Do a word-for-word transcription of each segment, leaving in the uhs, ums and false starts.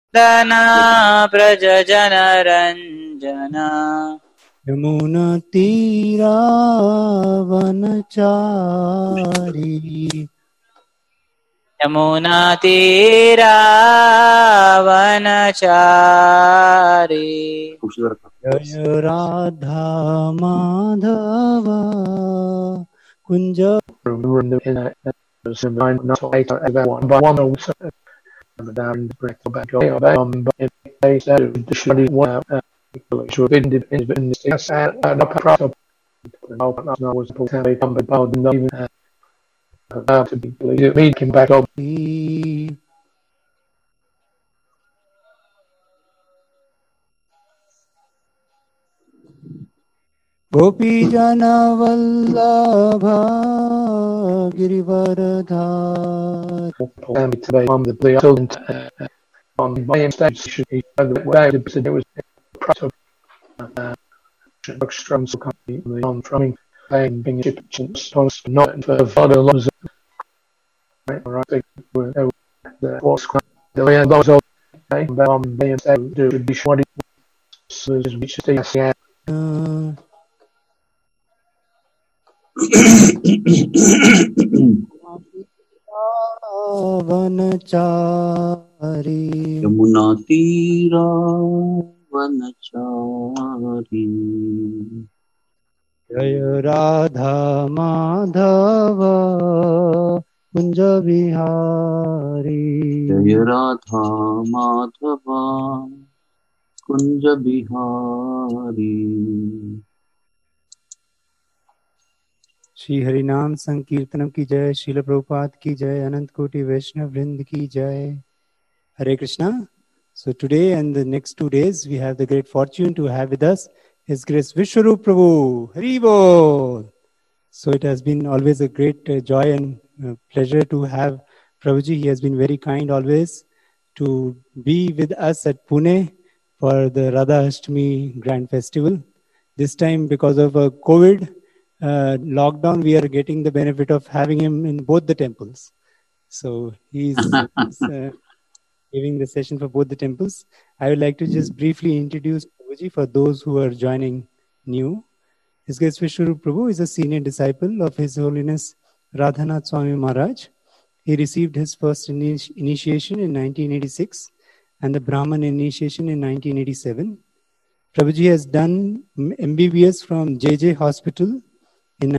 दना व्रजजनरञ्जना यमुनातीरावनचारी यमुनातीरावनचारी जय राधा माधव कुंज गोपी जन Vallabh गिरिवरधार on my instead should be it was Strong company on from playing being Egyptians not for further loves right or I think the what's the way those old um being said to be sure which is yeah वनचारी Yamuna तीरा वनचारी जय राधा माधव कुंज बिहारी जय राधा माधव कुंज बिहारी। श्री हरिनाम संकीर्तनम की जय, श्रील प्रभुपाद की जय, अनंत कोटि वैष्णव वृंद की जय। Hare Krishna. So today and the next two days we have the great fortune to have with us His Grace Vishwarup Prabhu. Hari Bol. So it has been always a great uh, joy and uh, pleasure to have Prabhuji. He has been very kind always to be with us at Pune for the Radha Ashtami Grand Festival. This time because of a COVID uh, lockdown, we are getting the benefit of having him in both the temples. So he's... uh, giving the session for both the temples. I would like to just briefly introduce Prabhuji for those who are joining new. His Grace Vishwarup Prabhu is a senior disciple of His Holiness Radhanath Swami Maharaj. He received his first initi- initiation in nineteen eighty-six and the Brahman initiation in nineteen eighty-seven. Prabhuji has done M B B S from J J Hospital in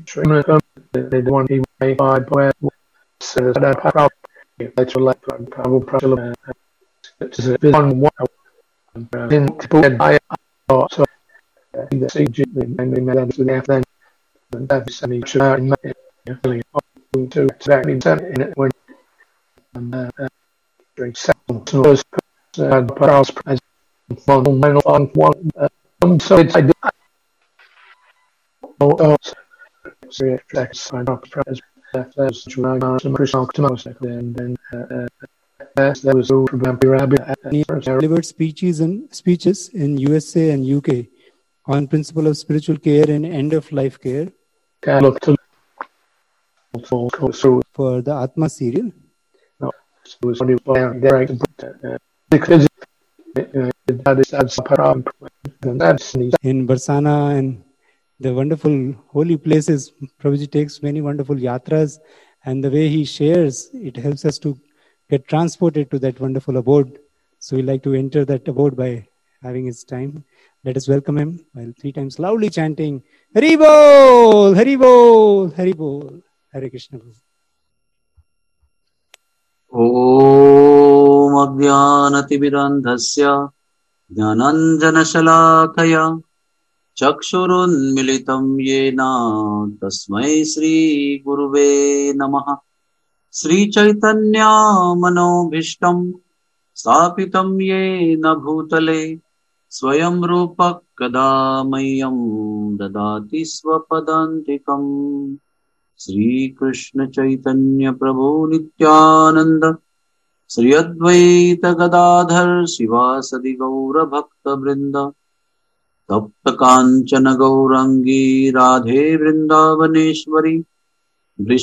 delivered speeches and speeches in U S A and U K on principle of spiritual care and end of life care for the Atma serial. In Barsana and the wonderful holy places, Prabhuji takes many wonderful yatras, and the way he shares, it helps us to get transported to that wonderful abode. So we like to enter that abode by having his time. Let us welcome him while three times loudly chanting, Hari Bol, Hari Bol, Hari Bol, Hare Krishna. Om Ajnanatimirandhasya Jnananjanashalakaya Chakshurunmilitam Yena Tasmai Shri Guruve Namaha. Shri Chaitanya Manobhishtam Stapitam Yena Bhutale Swayam Rupak Kadamayam Dadati Swapadantikam. Shri Krishna Chaitanya Prabhu Nityananda Shri Advaita Gadadhar Sivasadi Gaura Bhakta Vrinda Tapta Kanchana Gaurangi Radhe Vrindavaneshwari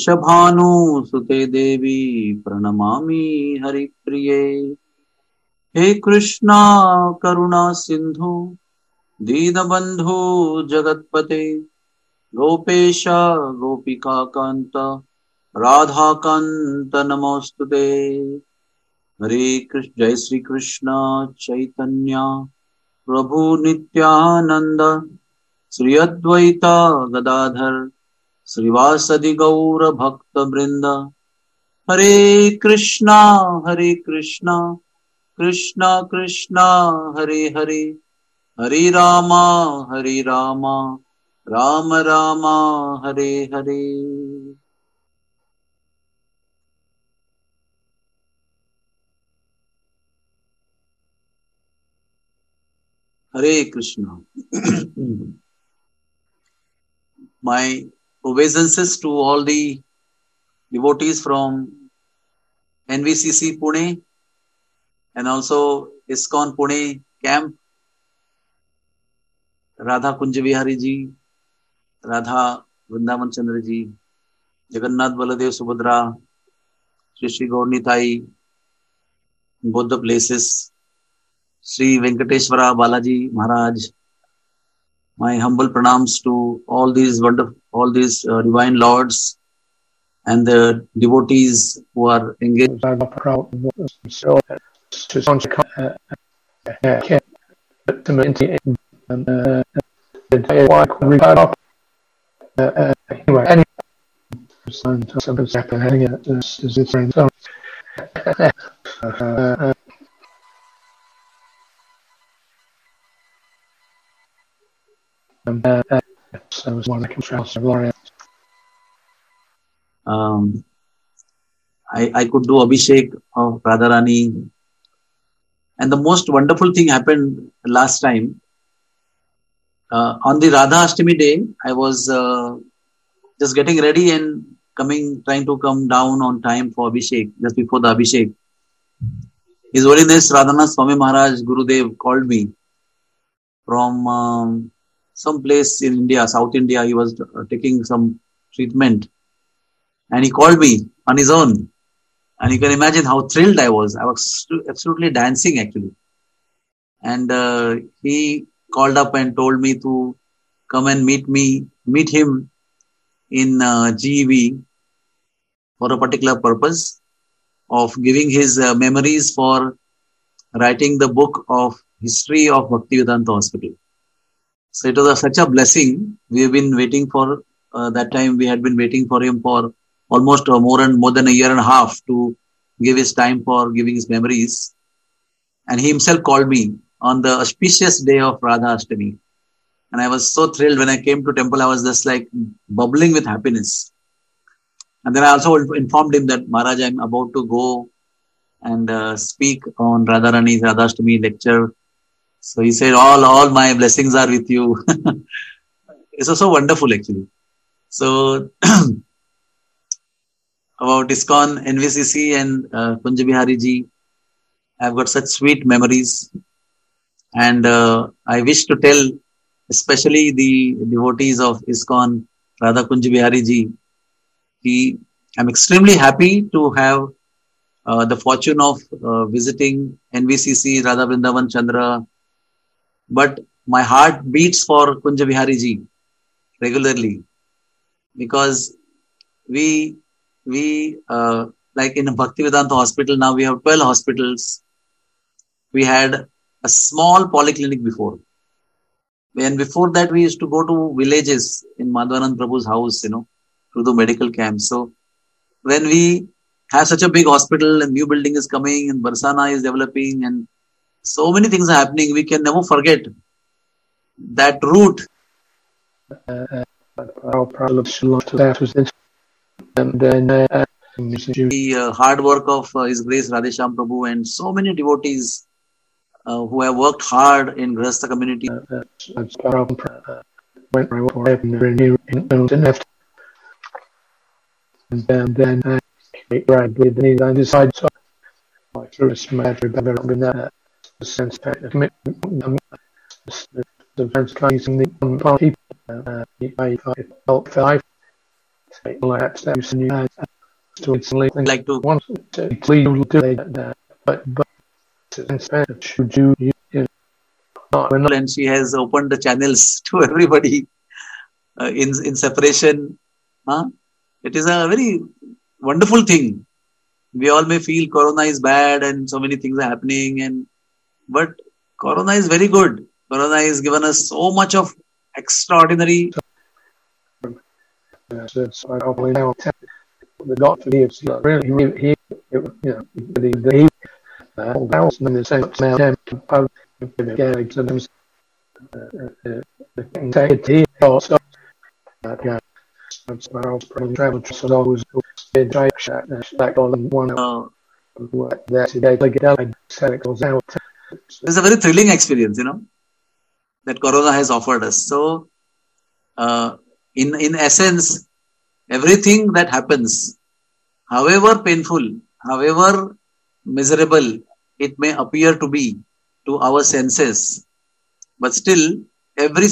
Vrishabhanu Sute Devi Pranamami Hari Priye. हे कृष्णा करुणा सिंधु दीनबंधु जगतपते गोपेश गोपिका कांत राधा कांत नमोस्तुते। हरे कृष्ण। जय श्री कृष्ण चैतन्य प्रभु नित्यानंद श्री अद्वैता गदाधर श्रीवासदि गौर भक्त वृंद। हरे कृष्णा हरे कृष्णा कृष्णा कृष्णा हरे हरे हरे रामा हरे Rama Ram Rama Hare Hare. Hare Krishna. My obeisances to all the devotees from N V C C Pune and also ISKCON Pune camp, Radha Kunja Vihari ji, Radha Vrindavan Chandra ji, Jagannath Baladev Subhadra, Shri Shri Gaur Nitai, in both the places, Sri Venkateshwara Balaji Maharaj. My humble pranams to all these wonderful, all these uh, divine lords and the devotees who are engaged. Um, I, I could do Abhishek of Radharani. And the most wonderful thing happened last time. Uh, on the Radha Ashtami day, I was uh, just getting ready and coming, trying to come down on time for Abhishek, just before the Abhishek. His Holiness Radhanath Swami Maharaj Gurudev called me from um, some place in India, South India. He was uh, taking some treatment. And he called me on his own. And you can imagine how thrilled I was. I was absolutely dancing actually. And uh, he called up and told me to come and meet me, meet him in uh, G E V for a particular purpose of giving his uh, memories for writing the book of history of Bhaktivedanta Hospital. So it was a, such a blessing. We have been waiting for uh, that time. We had been waiting for him for almost uh, more and more than a year and a half to give his time for giving his memories. And he himself called me on the auspicious day of Radha Ashtami. And I was so thrilled when I came to temple. I was just like bubbling with happiness. And then I also informed him that Maharaj, I'm about to go and uh, speak on Radharani's Radha Ashtami lecture. So he said, all, all my blessings are with you. It was so wonderful actually. So about ISKCON, N V C C and uh, Kunja Vihari ji, I've got such sweet memories. And uh, I wish to tell especially the devotees of ISKCON, Radha Kunja Vihari ji, he, I'm extremely happy to have uh, the fortune of uh, visiting N V C C, Radha Vrindavan Chandra. But my heart beats for Kunja Vihari ji regularly because we We, uh, like in Bhaktivedanta Hospital, now we have twelve hospitals. We had a small polyclinic before. And before that, we used to go to villages in Madhvanand Prabhu's house, you know, to do medical camps. So when we have such a big hospital and new building is coming and Barsana is developing and so many things are happening, we can never forget that route. Uh, our problem was and then uh, the uh, hard work of uh, His Grace Radhesham Prabhu and so many devotees uh, who have worked hard in Grihastha community. Uh, uh, went and then, then uh, I decided so I threw a matter of that sense of commitment. The events coming in the people. I felt five. Like to want to lead to that, but but should you, you, you not, we're not, and she has opened the channels to everybody uh, in in separation. Huh? It is a very wonderful thing. We all may feel Corona is bad and so many things are happening, and but Corona is very good. Corona has given us so much of extraordinary. uh, so I probably now the doctor gives uh, really he, he you know the the uh, balance in the sense now of mechanics and the anxiety also that yeah that's why I was probably travel so always been trying to back on one of what that's the day like it said it goes out. It's a very thrilling experience, you know, that Corona has offered us. So, uh, in in essence, everything that happens, however painful, however miserable it may appear to be to our senses, but still, every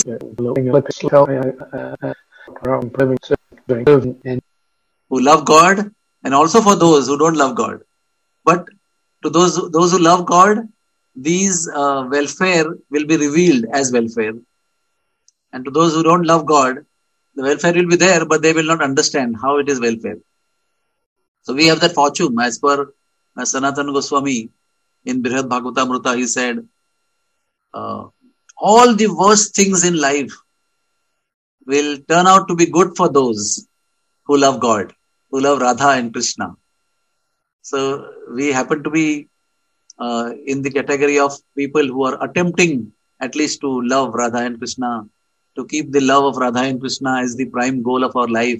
who love God, and also for those who don't love God. But to those those who love God, these uh, welfare will be revealed as welfare. And to those who don't love God, the welfare will be there, but they will not understand how it is welfare. So we have that fortune. As per uh, Sanatana Goswami in Brihad Bhagavatamrita, he said, uh, all the worst things in life will turn out to be good for those who love God, who love Radha and Krishna. So we happen to be uh, in the category of people who are attempting at least to love Radha and Krishna, to keep the love of Radha and Krishna as the prime goal of our life.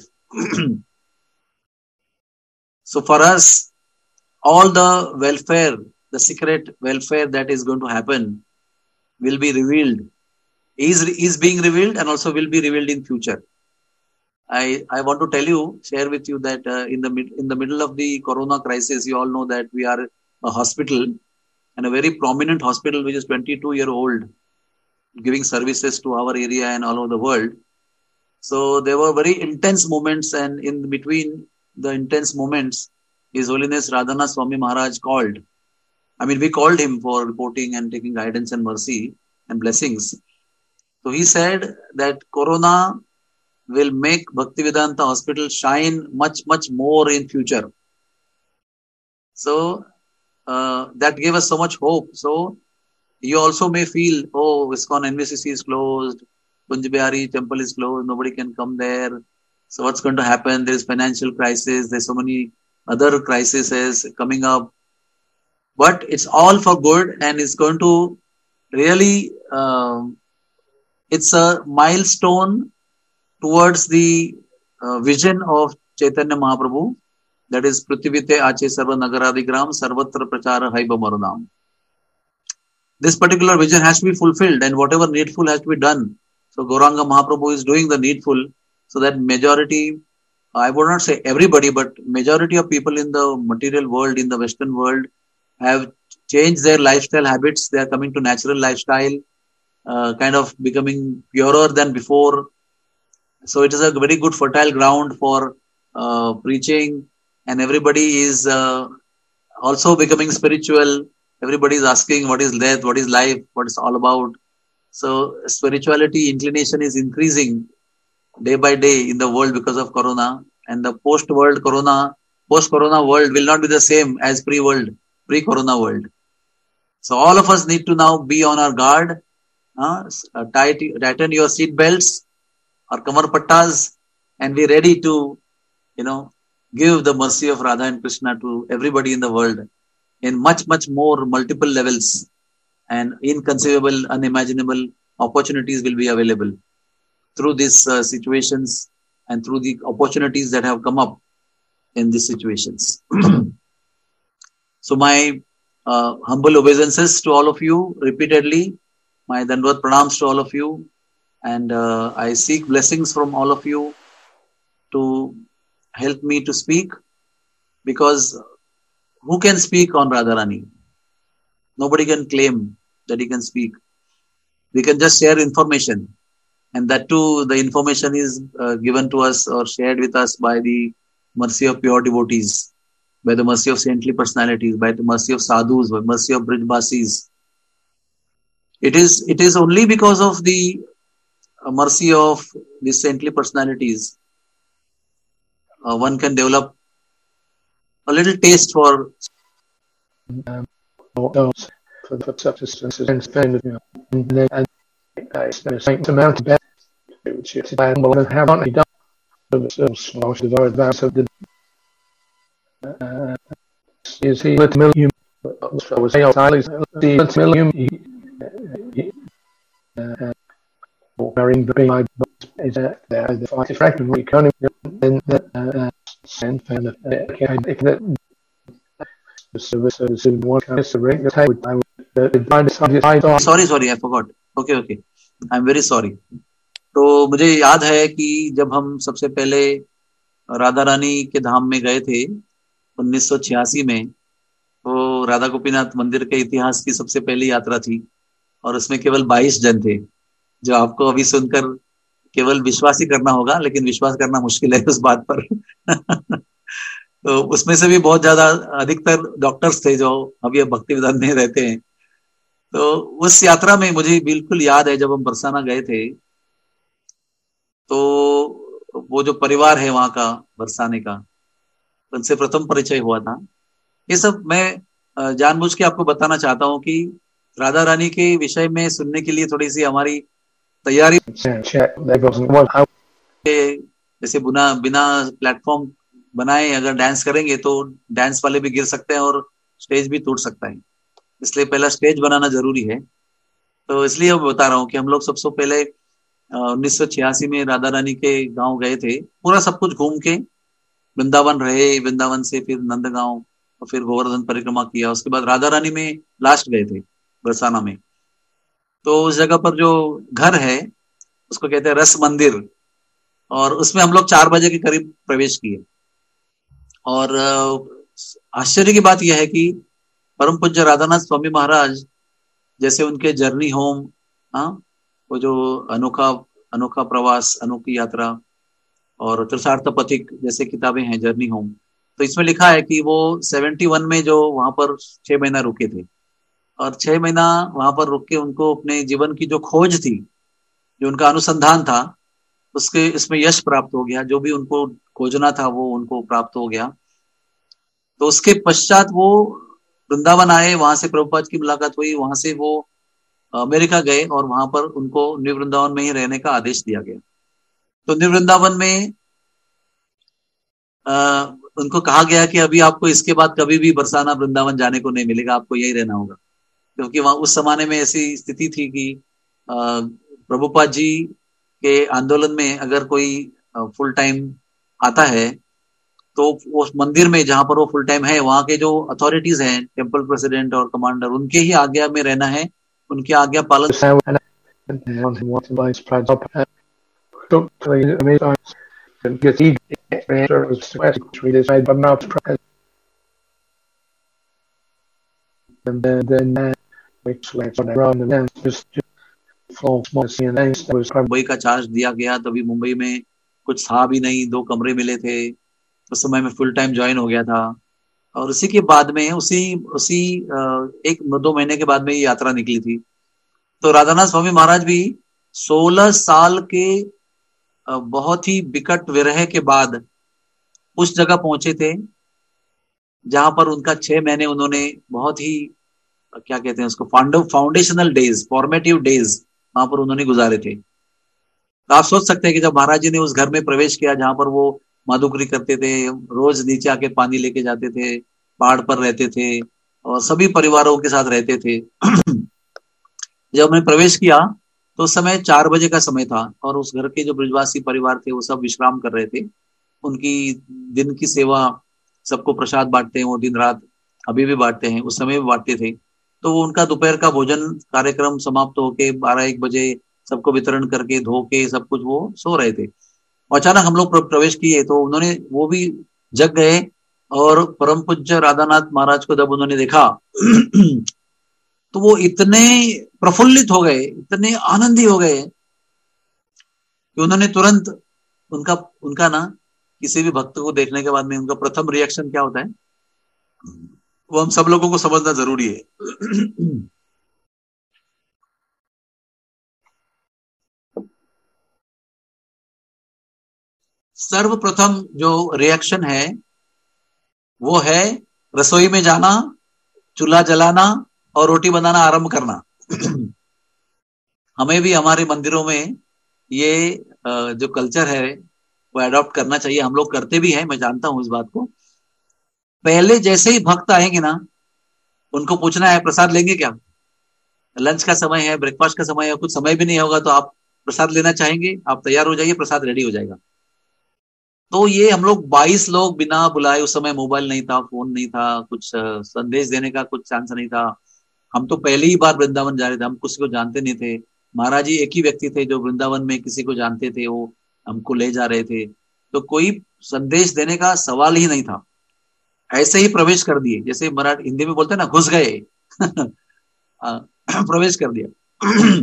So for us, all the welfare, the secret welfare that is going to happen will be revealed, is, is being revealed and also will be revealed in future. I, I want to tell you, share with you that uh, in the mid, in the middle of the Corona crisis, you all know that we are a hospital, and a very prominent hospital which is twenty-two year old, giving services to our area and all over the world. So there were very intense moments, and in between the intense moments, His Holiness Radhanath Swami Maharaj called. I mean, we called him for reporting and taking guidance and mercy and blessings. So he said that Corona will make Bhaktivedanta Hospital shine much, much more in future. So uh, that gave us so much hope. So you also may feel, oh, ISKCON N V C C is closed, Kunj Bihari temple is closed, nobody can come there. So what's going to happen? There's financial crisis, there's so many other crises coming up. But it's all for good, and it's going to really, um, it's a milestone towards the uh, vision of Chaitanya Mahaprabhu, that is Prithivite Ache Sarva Nagaradigram Sarvatra Prachara Haiba Maranam. This particular vision has to be fulfilled, and whatever needful has to be done. So Gauranga Mahaprabhu is doing the needful, so that majority, I would not say everybody, but majority of people in the material world, in the Western world, have changed their lifestyle habits. They are coming to natural lifestyle, uh, kind of becoming purer than before. So it is a very good fertile ground for uh, preaching, and everybody is uh, also becoming spiritual. Everybody is asking what is death, what is life, what is all about. So spirituality inclination is increasing day by day in the world because of Corona, and the post-world Corona, post-Corona world will not be the same as pre-world, pre-Corona world. So all of us need to now be on our guard, uh, tight, tighten your seat belts or kamar pattas, and be ready to, you know, give the mercy of Radha and Krishna to everybody in the world in much, much more multiple levels, and inconceivable, unimaginable opportunities will be available through these uh, situations and through the opportunities that have come up in these situations. So my uh, humble obeisances to all of you repeatedly, my Dandvat Pranams to all of you, and uh, I seek blessings from all of you to help me to speak, because who can speak on Radharani? Nobody can claim that he can speak. We can just share information, and that too, the information is uh, given to us or shared with us by the mercy of pure devotees. by the mercy of saintly personalities, by the mercy of sadhus, by mercy of Brijbasis. It is, it is only because of the mercy of these saintly personalities uh, one can develop a little taste for um, those for the subsistences and spend, you know, and then and I spent amount of bed which is I have not done themselves most of our advice of the uh, is he let million was he highly the let million marrying the being my is that the fight fraction we can and that send and that service service in one kind of rate that I would I would find it. Sorry, sorry, I forgot. Okay, okay. I'm very sorry. तो मुझे याद है कि जब हम सबसे पहले राधा रानी के धाम में गए थे उन्नीस सौ छियासी में, तो राधा गोपीनाथ मंदिर के इतिहास की सबसे पहली यात्रा थी और उसमें केवल बाईस जन थे, जो आपको अभी सुनकर केवल विश्वास ही करना होगा, लेकिन विश्वास करना मुश्किल है उस बात पर। तो उसमें से भी बहुत ज्यादा अधिकतर डॉक्टर्स थे जो अभी भक्ति विधान में रहते हैं। तो उस यात्रा में मुझे बिल्कुल याद है जब हम बरसाना गए थे, तो वो जो परिवार है वहां का बरसाने का, उनसे प्रथम परिचय हुआ था। ये सब मैं जानबूझ के आपको बताना चाहता हूँ कि राधा रानी के विषय में सुनने के लिए थोड़ी सी हमारी तैयारी, जैसे बिना बिना प्लेटफॉर्म बनाए अगर डांस करेंगे तो डांस वाले भी गिर सकते हैं और स्टेज भी टूट सकता है, इसलिए पहला स्टेज बनाना जरूरी है। तो इसलिए मैं बता रहा हूँ कि हम लोग सबसे पहले उन्नीस सौ छियासी में राधा रानी के गांव गए थे, पूरा सब कुछ घूम के वृंदावन रहे, वृंदावन से फिर नंदगांव और फिर गोवर्धन परिक्रमा किया, उसके बाद राधा रानी में लास्ट गए थे बरसाना में। तो उस जगह पर जो घर है उसको कहते हैं रस मंदिर, और उसमें हम लोग चार बजे के करीब प्रवेश किए। और आश्चर्य की बात यह है कि परम पूज्य राधानाथ स्वामी महाराज जैसे उनके जर्नी होम, हाँ, वो जो अनोखा अनोखा प्रवास, अनोखी यात्रा और त्रिसार्थ पथिक जैसे किताबें हैं जर्नी होम, तो इसमें लिखा है कि वो इकहत्तर में जो वहां पर छह महीना रुके थे और छह महीना वहां पर रुक के उनको अपने जीवन की जो खोज थी, जो उनका अनुसंधान था, उसके इसमें यश प्राप्त हो गया। जो भी उनको खोजना था वो उनको प्राप्त हो गया। तो उसके पश्चात वो वृंदावन आए, वहां से प्रभुपाद की मुलाकात हुई, वहां से वो अमेरिका गए और वहां पर उनको न्यू वृंदावन में ही रहने का आदेश दिया गया। तो न्यू वृंदावन में आ, उनको कहा गया कि अभी आपको इसके बाद कभी भी बरसाना वृंदावन जाने को नहीं मिलेगा, आपको यही रहना होगा, क्योंकि वहां उस जमाने में ऐसी स्थिति थी कि प्रभुपाद जी के आंदोलन में अगर कोई फुल टाइम आता है तो उस मंदिर में जहां पर वो फुल टाइम है, वहां के जो अथॉरिटीज हैं, टेम्पल प्रेसिडेंट और कमांडर, उनके ही आज्ञा में रहना है, उनकी आज्ञा पालन। मुंबई का चार्ज दिया गया, तभी मुंबई में कुछ था भी नहीं, दो कमरे मिले थे, उस समय में फुल टाइम ज्वाइन हो गया था। और उसी के बाद में उसी उसी एक दो महीने के बाद में ये यात्रा निकली थी। तो राधानाथ स्वामी महाराज भी सोलह साल के बहुत ही विकट विरह के बाद उस जगह पहुंचे थे जहां पर उनका छह महीने उन्होंने बहुत ही क्या कहते हैं उसको फाउंडेशनल डेज, फॉर्मेटिव डेज वहां पर उन्होंने गुजारे थे। तो आप सोच सकते हैं कि जब महाराज जी ने उस घर में प्रवेश किया जहां पर वो माधुकरी करते थे, रोज नीचे आके पानी लेके जाते थे, पहाड़ पर रहते थे और सभी परिवारों के साथ रहते थे। जब हमने प्रवेश किया तो उस समय चार बजे का समय था और उस घर के जो ब्रजवासी परिवार थे वो सब विश्राम कर रहे थे। उनकी दिन की सेवा, सबको प्रसाद बांटते हैं वो दिन रात, अभी भी बांटते हैं, उस समय भी बांटते थे। तो वो उनका दोपहर का भोजन कार्यक्रम समाप्त होके बारह एक बजे सबको वितरण करके धो के सब कुछ वो सो रहे थे। अचानक हम लोग प्रवेश किए तो उन्होंने वो भी जग गए और परम पूज्य राधानाथ महाराज को जब उन्होंने देखा तो वो इतने प्रफुल्लित हो गए, इतने आनंदी हो गए कि उन्होंने तुरंत उनका उनका ना किसी भी भक्त को देखने के बाद में उनका प्रथम रिएक्शन क्या होता है, वो हम सब लोगों को समझना जरूरी है। सर्वप्रथम जो रिएक्शन है वो है रसोई में जाना, चूल्हा जलाना और रोटी बनाना आरंभ करना। हमें भी हमारे मंदिरों में ये जो कल्चर है वो अडॉप्ट करना चाहिए। हम लोग करते भी हैं, मैं जानता हूं इस बात को। पहले जैसे ही भक्त आएंगे ना, उनको पूछना है प्रसाद लेंगे क्या, लंच का समय है, ब्रेकफास्ट का समय है, कुछ समय भी नहीं होगा तो आप प्रसाद लेना चाहेंगे, आप तैयार हो जाइए, प्रसाद रेडी हो जाएगा। तो ये हम लोग बाईस लोग बिना बुलाए, उस समय मोबाइल नहीं था, फोन नहीं था, कुछ संदेश देने का कुछ चांस नहीं था। हम तो पहली ही बार वृंदावन जा रहे थे, हम किसी को जानते नहीं थे। महाराज जी एक ही व्यक्ति थे जो वृंदावन में किसी को जानते थे, वो हमको ले जा रहे थे। तो कोई संदेश देने का सवाल ही नहीं था, ऐसे ही प्रवेश कर दिए, जैसे मराठी हिंदी में बोलते हैं ना, घुस गए। प्रवेश कर दिया।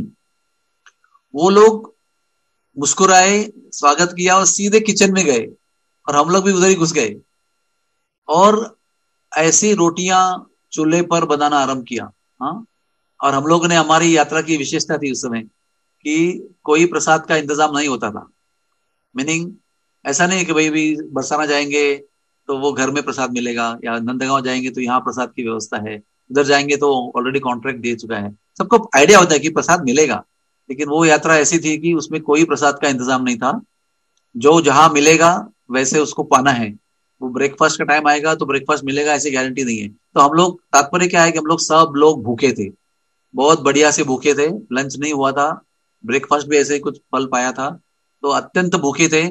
वो लोग मुस्कुराए, स्वागत किया और सीधे किचन में गए और हम लोग भी उधर ही घुस गए और ऐसी रोटियां चूल्हे पर बनाना आरंभ किया। हाँ, और हम लोग ने, हमारी यात्रा की विशेषता थी उस समय कि कोई प्रसाद का इंतजाम नहीं होता था। मीनिंग ऐसा नहीं कि भाई भी बरसाना जाएंगे तो वो घर में प्रसाद मिलेगा, या नंदगांव जाएंगे तो यहाँ प्रसाद की व्यवस्था है, उधर जाएंगे तो ऑलरेडी कॉन्ट्रैक्ट दे चुका है। सबको आइडिया होता है कि प्रसाद मिलेगा, लेकिन वो यात्रा ऐसी थी कि उसमें कोई प्रसाद का इंतजाम नहीं था। जो जहां मिलेगा वैसे उसको पाना है। वो ब्रेकफास्ट का टाइम आएगा तो ब्रेकफास्ट मिलेगा ऐसी गारंटी नहीं है। तो हम लोग, तात्पर्य क्या है कि हम लोग सब लोग भूखे थे, बहुत बढ़िया से भूखे थे। लंच नहीं हुआ था, ब्रेकफास्ट भी ऐसे ही कुछ फल पाया था, तो अत्यंत भूखे थे।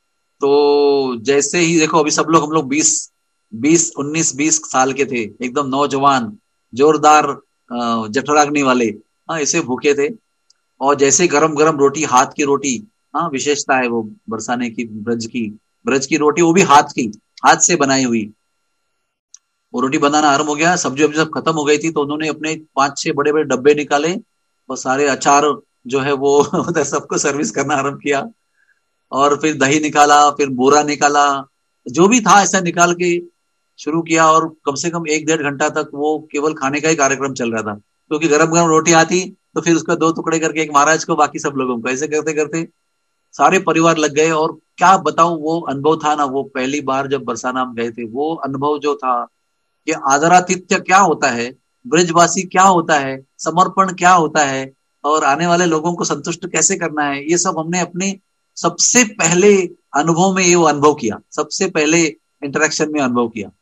तो जैसे ही देखो, अभी सब लोग, हम लोग बीस बीस उन्नीस बीस साल के थे, एकदम नौजवान, जोरदार जठराग्नि वाले, हाँ, ऐसे भूखे थे। और जैसे गरम गरम रोटी, हाथ की रोटी, हाँ, विशेषता है वो बरसाने की, ब्रज की ब्रज की रोटी, वो भी हाथ की, हाथ से बनाई हुई। वो रोटी बनाना आरंभ हो गया। सब्जी वब्जी सब खत्म हो गई थी, तो उन्होंने अपने पांच छह बड़े बड़े डब्बे निकाले और सारे अचार जो है वो उधर सबको सर्विस करना आरंभ किया। और फिर दही निकाला, फिर बोरा निकाला, जो भी था ऐसा निकाल के शुरू किया। और कम से कम एक डेढ़ घंटा तक वो केवल खाने का ही कार्यक्रम चल रहा था, क्योंकि तो गरम गरम रोटी आती तो फिर उसका दो टुकड़े करके एक महाराज को, बाकी सब लोगों को, ऐसे करते करते सारे परिवार लग गए। और क्या बताऊं, वो अनुभव था ना, वो पहली बार जब बरसाना हम गए थे, वो अनुभव जो था कि आदरातिथ्य क्या होता है, ब्रजवासी क्या होता है, समर्पण क्या होता है, और आने वाले लोगों को संतुष्ट कैसे करना है, ये सब हमने अपने सबसे पहले अनुभव में ये अनुभव किया, सबसे पहले इंटरेक्शन में अनुभव किया।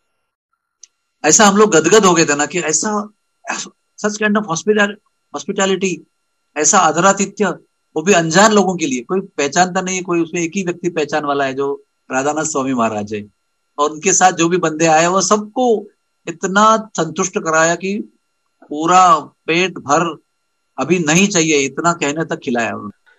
ऐसा हम लोग गदगद हो गए थे ना कि ऐसा, सच काइंड ऑफ हॉस्पिटैलिटी, ऐसा आदरातिथ्य, वो भी अनजान लोगों के लिए। कोई पहचानता नहीं है, कोई उसमें एक ही व्यक्ति पहचान वाला है जो राधानाथ स्वामी महाराज है। और उनके साथ जो भी बंदे आए वो सबको इतना संतुष्ट कराया कि पूरा पेट भर, अभी नहीं चाहिए इतना कहने तक खिलाया।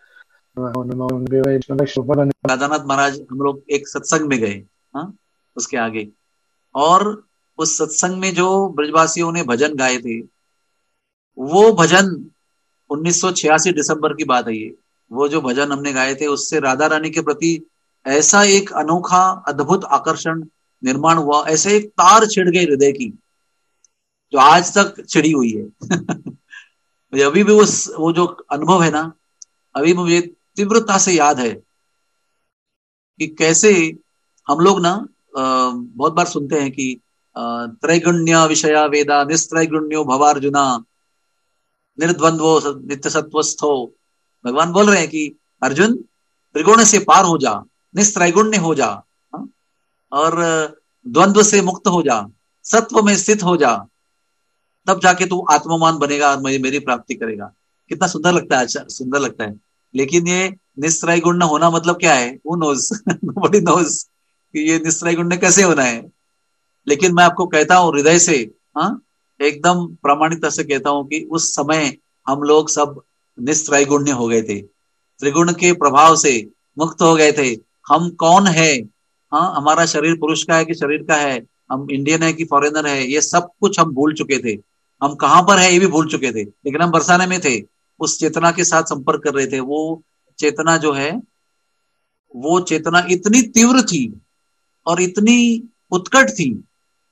राधानाथ महाराज, हम लोग एक सत्संग में गए, हाँ, उसके आगे, और उस सत्संग में जो ब्रजवासियों ने भजन गाए थे, वो भजन उन्नीस सौ छियासी दिसंबर की बात है ये, वो जो भजन हमने गाए थे, उससे राधा रानी के प्रति ऐसा एक अनोखा अद्भुत आकर्षण निर्माण हुआ, ऐसे एक तार छिड़ गई हृदय की जो आज तक छिड़ी हुई है। अभी भी उस वो जो अनुभव है ना, अभी मुझे तीव्रता से याद है कि कैसे हम लोग ना बहुत बार सुनते हैं कि त्रैगुण्य विषया वेदा निस्त्रैगुण्यो भवार्जुना निर्द्वंद्वो नित्य सत्वस्थो। भगवान बोल रहे हैं कि अर्जुन, त्रिगुण से पार हो जा, निस्त्रैगुण्य हो जा, और द्वंद्व से मुक्त हो जा, सत्व में स्थित हो जा, तब जाके तू आत्ममान बनेगा और मेरी प्राप्ति करेगा। कितना सुंदर लगता है, अच्छा सुंदर लगता है। लेकिन ये निस्त्रैगुण्य होना मतलब क्या है, वो नोज नोबडी नोज कि ये निस्त्रैगुण्य कैसे होना है। लेकिन मैं आपको कहता हूं हृदय से, हाँ, एकदम प्रामाणिकता से कहता हूं कि उस समय हम लोग सब निस्त्रैगुण्य हो गए थे, त्रिगुण के प्रभाव से मुक्त हो गए थे। हम कौन है, हाँ, हमारा शरीर पुरुष का है कि शरीर का है, हम इंडियन है कि फॉरेनर है, ये सब कुछ हम भूल चुके थे। हम कहां पर है ये भी भूल चुके थे, लेकिन हम बरसाने में थे, उस चेतना के साथ संपर्क कर रहे थे। वो चेतना जो है, वो चेतना इतनी तीव्र थी और इतनी उत्कट थी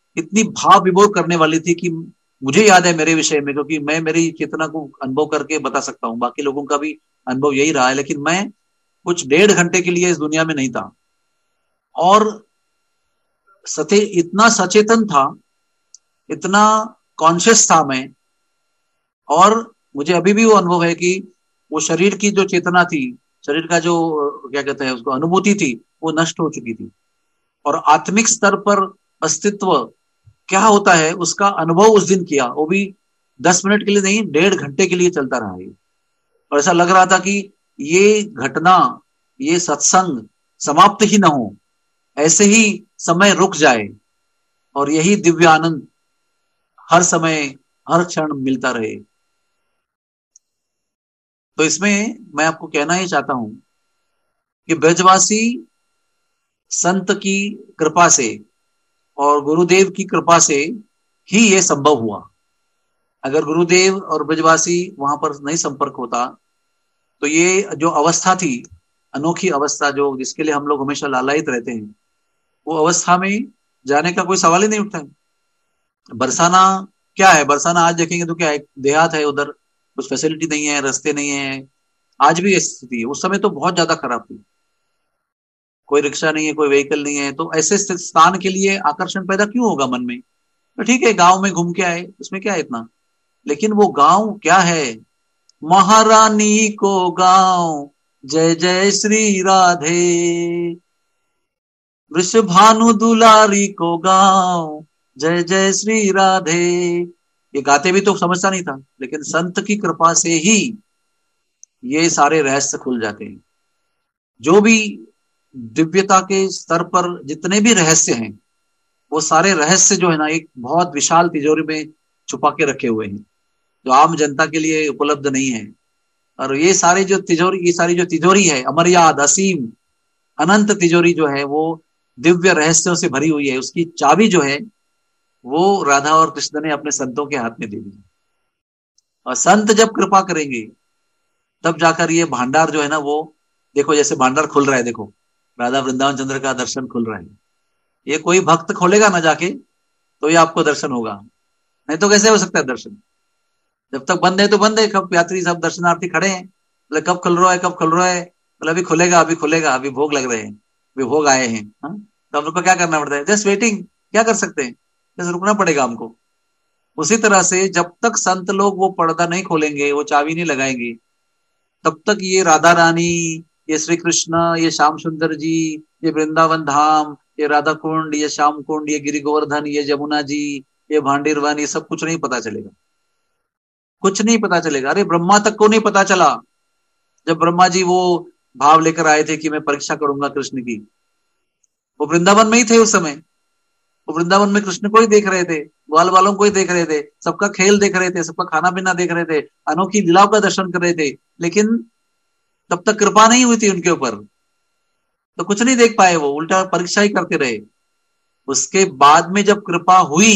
इतनी भाव विभोर करने वाली थी कि मुझे याद है मेरे विषय में, क्योंकि मैं मेरी चेतना को अनुभव करके बता सकता हूँ, बाकी लोगों का भी अनुभव यही रहा है, लेकिन मैं कुछ डेढ़ घंटे के लिए इस दुनिया में नहीं था और सते इतना सचेतन था, इतना कॉन्शियस था मैं, और मुझे अभी भी वो अनुभव है कि वो शरीर की जो चेतना थी, शरीर का जो क्या कहते हैं उसको अनुभूति थी, वो नष्ट हो चुकी थी और आत्मिक स्तर पर अस्तित्व क्या होता है उसका अनुभव उस दिन किया, वो भी दस मिनट के लिए नहीं, डेढ़ घंटे के लिए चलता रहा ये। और ऐसा लग रहा था कि ये घटना, ये सत्संग समाप्त ही ना हो, ऐसे ही समय रुक जाए और यही दिव्य आनंद हर समय हर क्षण मिलता रहे। तो इसमें मैं आपको कहना ही चाहता हूं कि ब्रजवासी संत की कृपा से और गुरुदेव की कृपा से ही ये संभव हुआ। अगर गुरुदेव और ब्रजवासी वहां पर नहीं संपर्क होता तो ये जो अवस्था थी, अनोखी अवस्था जो जिसके लिए हम लोग हमेशा लालायित रहते हैं, वो अवस्था में जाने का कोई सवाल ही नहीं उठता है। बरसाना क्या है, बरसाना आज देखेंगे तो क्या है, देहात है, उधर कुछ फैसिलिटी नहीं है, रास्ते नहीं है, आज भी ऐसी स्थिति है। उस समय तो बहुत ज्यादा खराब थी, कोई रिक्शा नहीं है, कोई व्हीकल नहीं है, तो ऐसे स्थान के लिए आकर्षण पैदा क्यों होगा मन में। तो ठीक है गांव में घूम के आए, उसमें क्या है इतना, लेकिन वो गांव क्या है, महारानी को गांव जय जय श्री राधे, वृषभानु दुलारी को गांव जय जय श्री राधे। ये गाते भी तो समझता नहीं था, लेकिन संत की कृपा से ही ये सारे रहस्य खुल जाते हैं। जो भी दिव्यता के स्तर पर जितने भी रहस्य हैं, वो सारे रहस्य जो है ना एक बहुत विशाल तिजोरी में छुपा के रखे हुए हैं, जो आम जनता के लिए उपलब्ध नहीं है। और ये सारी जो तिजोरी ये सारी जो तिजोरी है, अमर्याद असीम अनंत तिजोरी जो है, वो दिव्य रहस्यों से भरी हुई है। उसकी चाबी जो है वो राधा और कृष्ण ने अपने संतों के हाथ में दे दी, और संत जब कृपा करेंगे तब जाकर ये भांडार जो है ना, वो देखो जैसे भांडार खुल रहा है, देखो राधा वृंदावन चंद्र का दर्शन खुल रहा है। ये कोई भक्त खोलेगा ना जाके तो ये आपको दर्शन होगा, नहीं तो कैसे हो सकता है दर्शन। जब तक बंद है तो बंद है, कब यात्री सब दर्शनार्थी खड़े हैं, बोले कब खुल रहा है कब खुल रहा है, बोले अभी खुलेगा अभी खुलेगा, अभी भोग लग रहे हैं, अभी भोग आए हैं। हाँ? तो हम लोग को क्या करना पड़ता है, जस्ट वेटिंग, क्या कर सकते हैं, जस्ट रुकना पड़ेगा हमको। उसी तरह से जब तक संत लोग वो पर्दा नहीं खोलेंगे, वो चाबी नहीं लगाएंगे, तब तक ये राधा रानी, ये श्री कृष्ण, ये श्याम सुंदर जी, ये वृंदावन धाम, ये राधा कुंड, ये श्याम कुंड, ये गिरि गोवर्धन, ये जमुना जी, ये भांडीर वन, ये सब कुछ नहीं पता चलेगा, कुछ नहीं पता चलेगा। अरे ब्रह्मा तक को नहीं पता चला, जब ब्रह्मा जी वो भाव लेकर आए थे कि मैं परीक्षा करूंगा कृष्ण की, वो वृंदावन में ही थे उस समय। वो वृंदावन में कृष्ण को ही देख रहे थे, ग्वाल वालों को ही देख रहे थे, सबका खेल देख रहे थे, सबका खाना पीना देख रहे थे, अनोखी लीलाओं का दर्शन कर रहे थे, लेकिन तब तक कृपा नहीं हुई थी उनके ऊपर, तो कुछ नहीं देख पाए, वो उल्टा परीक्षा ही करते रहे। उसके बाद में जब कृपा हुई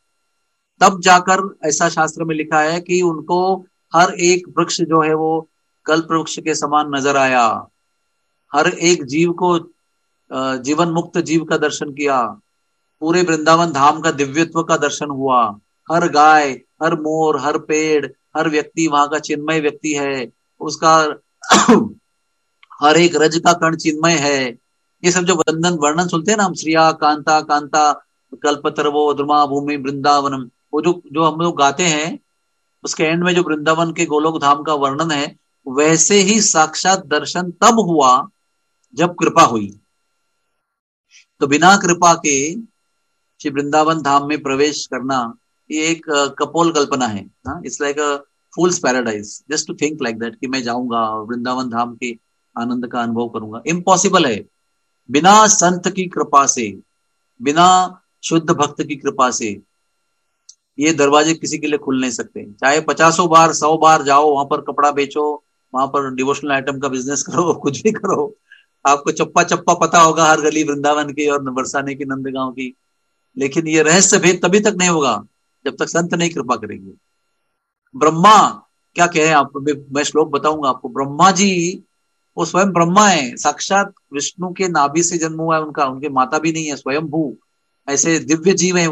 तब जाकर ऐसा शास्त्र में लिखा है कि उनको हर एक वृक्ष जो है वो कल्प वृक्ष के समान नजर आया, हर एक जीव को जीवन मुक्त जीव का दर्शन किया, पूरे वृंदावन धाम का दिव्यत्व का दर्शन हुआ, हर गाय, हर मोर, हर पेड़, हर व्यक्ति वहां का चिन्मय व्यक्ति है, उसका हर एक रज का कण चिन्मय है। ये सब जो वर्णन वर्णन सुनते हैं ना हम, श्रिया कांता कांता कल्पतरवो द्रुमा भूमि वृंदावनम, वो जो जो हम लोग गाते हैं, उसके एंड में जो वृंदावन के गोलोक धाम का वर्णन है, वैसे ही साक्षात दर्शन तब हुआ जब कृपा हुई। तो बिना कृपा के श्री वृंदावन धाम में प्रवेश करना ये एक कपोल कल्पना है। It's like a fool's paradise, just to think like that कि मैं जाऊंगा वृंदावन धाम के आनंद का अनुभव करूंगा, इम्पॉसिबल है। बिना संत की कृपा से, बिना शुद्ध भक्त की कृपा से ये दरवाजे किसी के लिए खुल नहीं सकते। चाहे पचासों बार सौ बार जाओ, वहां पर कपड़ा बेचो, वहां पर डिवोशनल आइटम का बिजनेस करो, कुछ भी करो, आपको चप्पा चप्पा पता होगा हर गली वृंदावन की और बरसाने की, नंदगांव की, लेकिन ये रहस्य भेद तभी तक नहीं होगा जब तक संत नहीं कृपा करेंगे। ब्रह्मा क्या कहे आप, मैं श्लोक बताऊंगा आपको। ब्रह्मा जी वो स्वयं ब्रह्मा है, साक्षात विष्णु के नाभि से जन्म हुआ है उनका, उनके माता भी नहीं है, स्वयं भू, ऐसे दिव्य जीव है वो।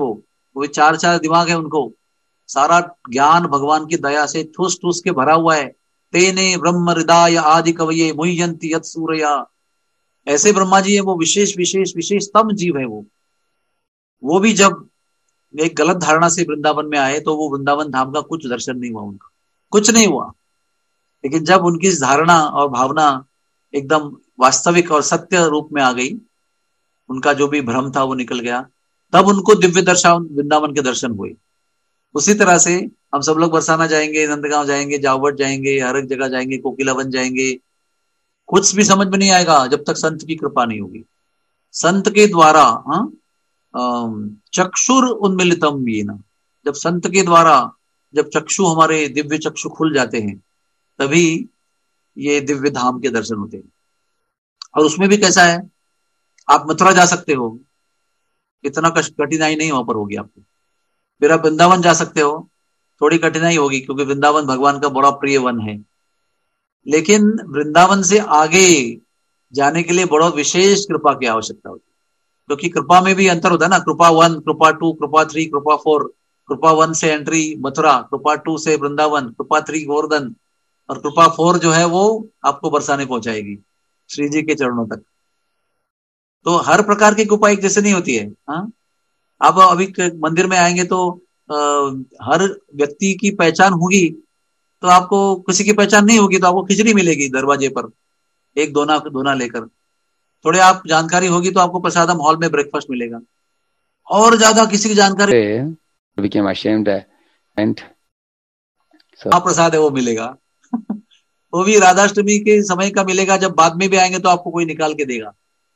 वो चार चार दिमाग है उनको, सारा ज्ञान भगवान की दया से ठूस ठूस के भरा हुआ है। तेने ब्रह्म हृदय आदि कवये मुह्यंति यत् सूरया, ऐसे ब्रह्मा जी है वो, विशेष विशेष विशेषतम जीव है वो। वो भी जब एक गलत धारणा से वृंदावन में आए तो वो वृंदावन धाम का कुछ दर्शन नहीं हुआ, उनका कुछ नहीं हुआ। लेकिन जब उनकी धारणा और भावना एकदम वास्तविक और सत्य रूप में आ गई, उनका जो भी भ्रम था वो निकल गया, तब उनको दिव्य दर्शन वृंदावन के दर्शन हुए। उसी तरह से हम सब लोग बरसाना जाएंगे, नंदगांव जाएंगे, जावट जाएंगे, हर एक जगह जाएंगे, कोकिलावन जाएंगे, कुछ भी समझ में नहीं आएगा जब तक संत की कृपा नहीं होगी। संत के द्वारा हाँ चक्षुर उन्मिलितम येन, जब संत के द्वारा जब चक्षु हमारे दिव्य चक्षु खुल जाते हैं तभी ये दिव्य धाम के दर्शन होते हैं। और उसमें भी कैसा है, आप मथुरा जा सकते हो, इतना कठिनाई नहीं वहां पर होगी आपको। फिर आप वृंदावन जा सकते हो, थोड़ी कठिनाई होगी क्योंकि वृंदावन भगवान का बड़ा प्रिय वन है। लेकिन वृंदावन से आगे जाने के लिए बड़ा विशेष कृपा की आवश्यकता होती है, क्योंकि कृपा में भी अंतर होता है ना, कृपा वन, कृपा टू, कृपा थ्री, कृपा फोर। कृपा वन से एंट्री मथुरा, कृपा टू से वृंदावन, कृपा थ्री गोवर्धन, और कृपा फोर जो है वो आपको बरसाने पहुंचाएगी श्री जी के चरणों तक। तो हर प्रकार की कृपा एक जैसे नहीं होती है। हाँ, आप अभी मंदिर में आएंगे तो आ, हर व्यक्ति की पहचान होगी, तो आपको किसी की पहचान नहीं होगी तो आपको खिचड़ी मिलेगी दरवाजे पर, एक दोना दोना लेकर। थोड़े आप जानकारी होगी तो आपको प्रसादम हॉल में ब्रेकफास्ट मिलेगा, और ज्यादा किसी की जानकारी became ashamed and so आप प्रसाद है वो मिलेगा वो भी राधाष्टमी के समय का मिलेगा, जब बाद में भी आएंगे तो आपको कोई निकाल के देगा।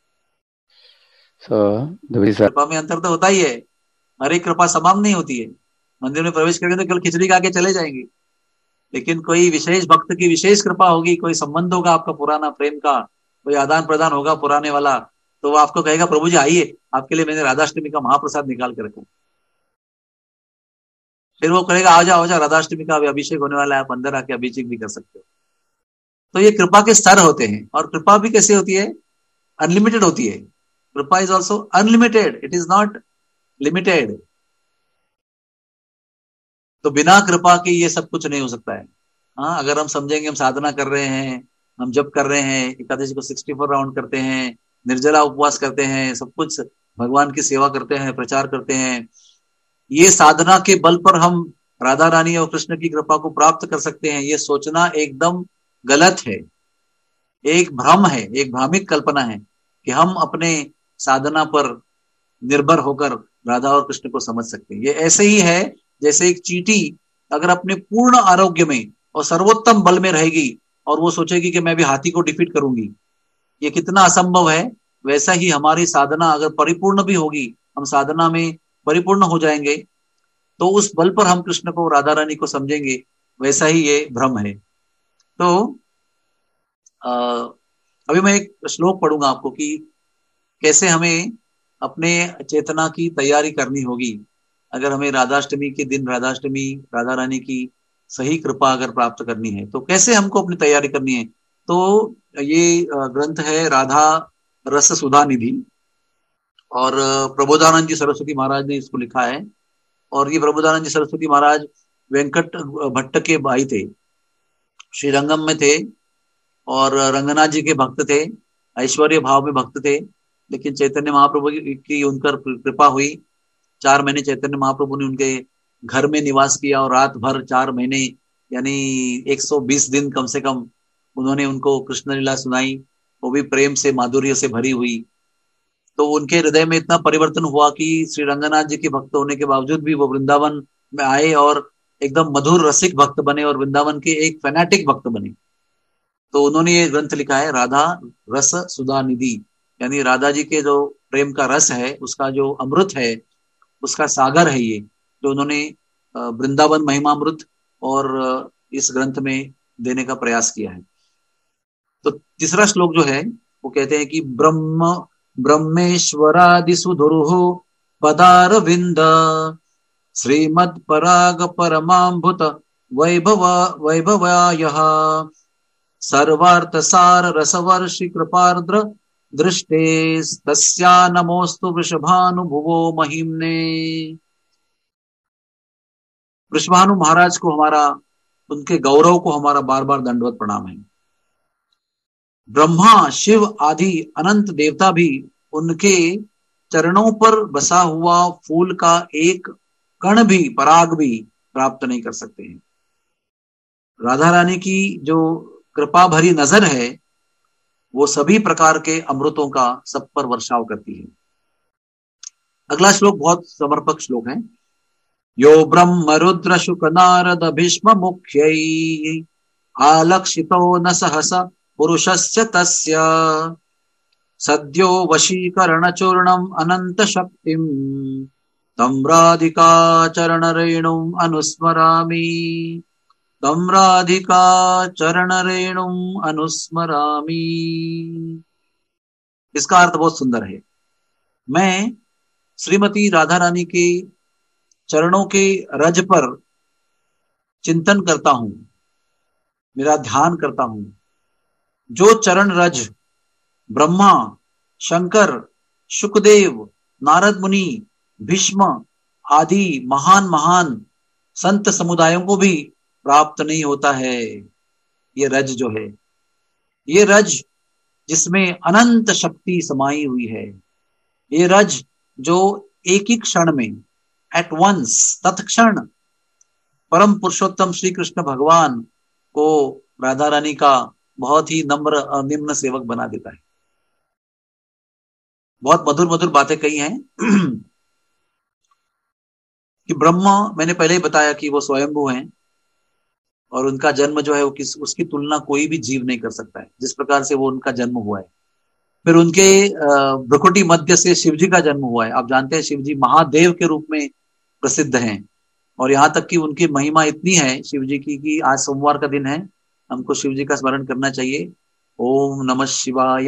so the कृपा में अंतर तो होता ही है, हर एक कृपा समान नहीं होती है। मंदिर में प्रवेश करेंगे तो केवल खिचड़ी खा के चले जाएंगे, लेकिन कोई विशेष भक्त की विशेष कृपा होगी, कोई संबंध होगा आपका पुराना प्रेम का, कोई आदान प्रदान होगा पुराने वाला, तो वो आपको कहेगा प्रभु जी आइए, आपके लिए मैंने राधाष्टमी का महाप्रसाद निकाल के रखा। फिर वो कहेगा आ जाओ, आ जाओ, राधाष्टमी का अभिषेक होने वाला है, आप अंदर आके अभिषेक भी कर सकते हो। तो ये कृपा के स्तर होते हैं, और कृपा भी कैसे होती है, अनलिमिटेड होती है। कृपा is also unlimited, it is not limited. तो बिना कृपा के ये सब कुछ नहीं हो सकता है। हाँ, अगर हम समझेंगे हम साधना कर रहे हैं, हम जप कर रहे हैं, एकादशी को सिक्सटी फोर राउंड करते हैं, निर्जला उपवास करते हैं, सब कुछ भगवान की सेवा करते हैं, प्रचार करते हैं, ये साधना के बल पर हम राधा रानी और कृष्ण की कृपा को प्राप्त कर सकते हैं, ये सोचना एकदम गलत है, एक भ्रम है, एक भ्रामिक कल्पना है कि हम अपने साधना पर निर्भर होकर राधा और कृष्ण को समझ सकते हैं। ये ऐसे ही है जैसे एक चींटी अगर अपने पूर्ण आरोग्य में और सर्वोत्तम बल में रहेगी और वो सोचेगी कि मैं भी हाथी को डिफीट करूंगी, ये कितना असंभव है। वैसा ही हमारी साधना अगर परिपूर्ण भी होगी, हम साधना में परिपूर्ण हो जाएंगे, तो उस बल पर हम कृष्ण को, राधा रानी को समझेंगे, वैसा ही ये भ्रम है। तो आ, अभी मैं एक श्लोक पढ़ूंगा आपको कि कैसे हमें अपने चेतना की तैयारी करनी होगी अगर हमें राधाष्टमी के दिन राधाष्टमी राधा रानी की सही कृपा अगर प्राप्त करनी है, तो कैसे हमको अपनी तैयारी करनी है। तो ये ग्रंथ है राधा रस सुधा निधि, और प्रबोधानंद जी सरस्वती महाराज ने इसको लिखा है। और ये प्रबोधानंद जी सरस्वती महाराज वेंकट भट्ट के भाई थे, श्रीरंगम में थे, और रंगनाथ जी के भक्त थे, ऐश्वर्य भाव में भक्त थे। लेकिन चैतन्य महाप्रभु की उनकर कृपा हुई, चार महीने चैतन्य महाप्रभु ने उनके घर में निवास किया, और रात भर चार महीने यानी एक सौ बीस दिन कम से कम उन्होंने उनको कृष्ण लीला सुनाई, वो भी प्रेम से, माधुर्य से भरी हुई। तो उनके हृदय में इतना परिवर्तन हुआ कि श्री रंगनाथ जी के भक्त होने के बावजूद भी वो वृंदावन में आए और एकदम मधुर रसिक भक्त बने, और वृंदावन के एक फैनेटिक भक्त बने। तो उन्होंने ये ग्रंथ लिखा है राधा रस सुधा निधि, यानी राधा जी के जो प्रेम का रस है, उसका जो अमृत है, उसका सागर है ये, जो उन्होंने वृंदावन महिमामृत और इस ग्रंथ में देने का प्रयास किया है। तो तीसरा श्लोक जो है वो कहते हैं कि ब्रह्म ब्रह्मेश्वरादि सुधुरुः पदारविंद श्रीमद पराग परमाम्भुत वैभव वैभवायः सर्वार्थ सार रसवर्षि कृपार्द्र दृष्टे तस्या नमोस्तु वृषभानुभुवो महिम्ने। वृषभानु महाराज को हमारा, उनके गौरव को हमारा बार बार दंडवत प्रणाम है। ब्रह्मा, शिव आदि अनंत देवता भी उनके चरणों पर बसा हुआ फूल का एक कण भी, पराग भी प्राप्त नहीं कर सकते हैं। राधा रानी की जो कृपा भरी नजर है वो सभी प्रकार के अमृतों का सब पर वर्षाव करती है। अगला श्लोक बहुत समर्पक श्लोक है। यो ब्रह्म रुद्र शुक नारद भीष्म मुख्यै आलक्षितो न सहसा पुरुषस्य तस्य सद्यो वशीकरण चूर्णम अनंत शक्तिम तम राधिका चरण रेणुम अनुस्मरामि तम राधिका चरण रेणुम अनुस्मरामि। इसका अर्थ बहुत सुंदर है। मैं श्रीमती राधा रानी के चरणों के रज पर चिंतन करता हूं, मेरा ध्यान करता हूं। जो चरण रज ब्रह्मा, शंकर, शुकदेव, नारद मुनि, भीष्म आदि महान महान संत समुदायों को भी प्राप्त नहीं होता है। ये रज जो है, ये रज जिसमें अनंत शक्ति समाई हुई है, ये रज जो एक ही क्षण में, एट वंस, तत्क्षण परम पुरुषोत्तम श्री कृष्ण भगवान को राधा रानी का बहुत ही नम्र निम्न सेवक बना देता है। बहुत मधुर मधुर बातें कही हैं कि ब्रह्मा, मैंने पहले ही बताया कि वो स्वयंभू हैं और उनका जन्म जो है वो किस उसकी तुलना कोई भी जीव नहीं कर सकता है, जिस प्रकार से वो उनका जन्म हुआ है। फिर उनके भ्रुकुटी मध्य से शिवजी का जन्म हुआ है। आप जानते हैं शिवजी महादेव के रूप में प्रसिद्ध हैं और यहाँ तक कि उनकी महिमा इतनी है शिवजी की कि आज सोमवार का दिन है, हमको शिवजी का स्मरण करना चाहिए। ओम नमः शिवाय।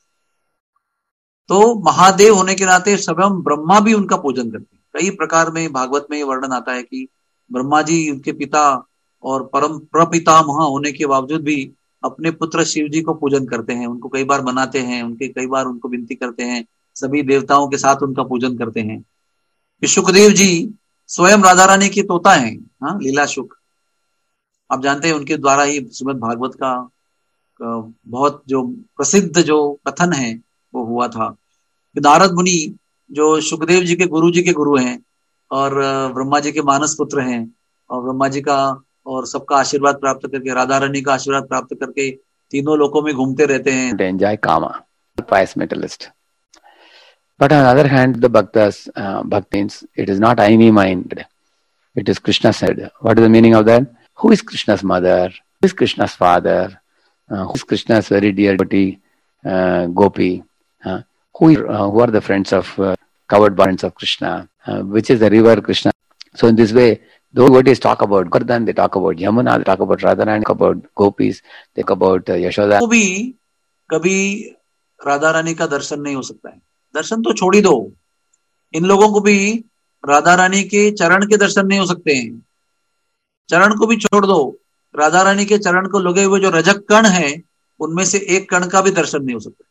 तो महादेव होने के नाते स्वयं ब्रह्मा भी उनका पूजन करते हैं। कई प्रकार में भागवत में वर्णन आता है कि ब्रह्मा जी उनके पिता और परम प्रपितामह होने के बावजूद भी अपने पुत्र शिव जी को पूजन करते हैं, उनको कई बार मनाते हैं, उनके कई बार उनको विनती करते हैं, सभी देवताओं के साथ उनका पूजन करते हैं। शुकदेव जी स्वयं राधा रानी के तोता हैं, हाँ, लीला शुक। आप जानते हैं उनके द्वारा ही श्रीमद् भागवत का बहुत जो प्रसिद्ध जो कथन है वो हुआ था। नारद मुनि जो सुखदेव जी के गुरु जी के गुरु हैं और ब्रह्मा जी के मानस पुत्र हैं और ब्रह्मा जी का और सबका आशीर्वाद प्राप्त करके, राधा रानी का आशीर्वाद प्राप्त करके तीनों लोकों में घूमते रहते हैं। To enjoy kama, pious mentalist. But on the other hand, the bhaktas, uh, bhakti means it is not I me mind. It is Krishna said. What is the meaning of that? Who is Krishna's mother? Who is Krishna's father? Uh, who is Krishna's very dear devotee, uh, Gopi? Uh, who, is, uh, who are the friends of uh, covered friends of Krishna? Uh, which is the river Krishna? So in this way, those devotees talk about Govardhan, they talk about Yamuna, they talk about Radharani, talk about Gopis, they talk about uh, Yashoda. वो भी कभी राधा रानी का दर्शन नहीं हो सकता है। दर्शन तो छोड़ ही दो, इन लोगों को भी राधा रानी के चरण के दर्शन नहीं हो सकते हैं। चरण को भी छोड़ दो, राधा रानी के चरण को लगे हुए जो रजक कण है उनमें से एक कण का भी दर्शन नहीं हो सकता।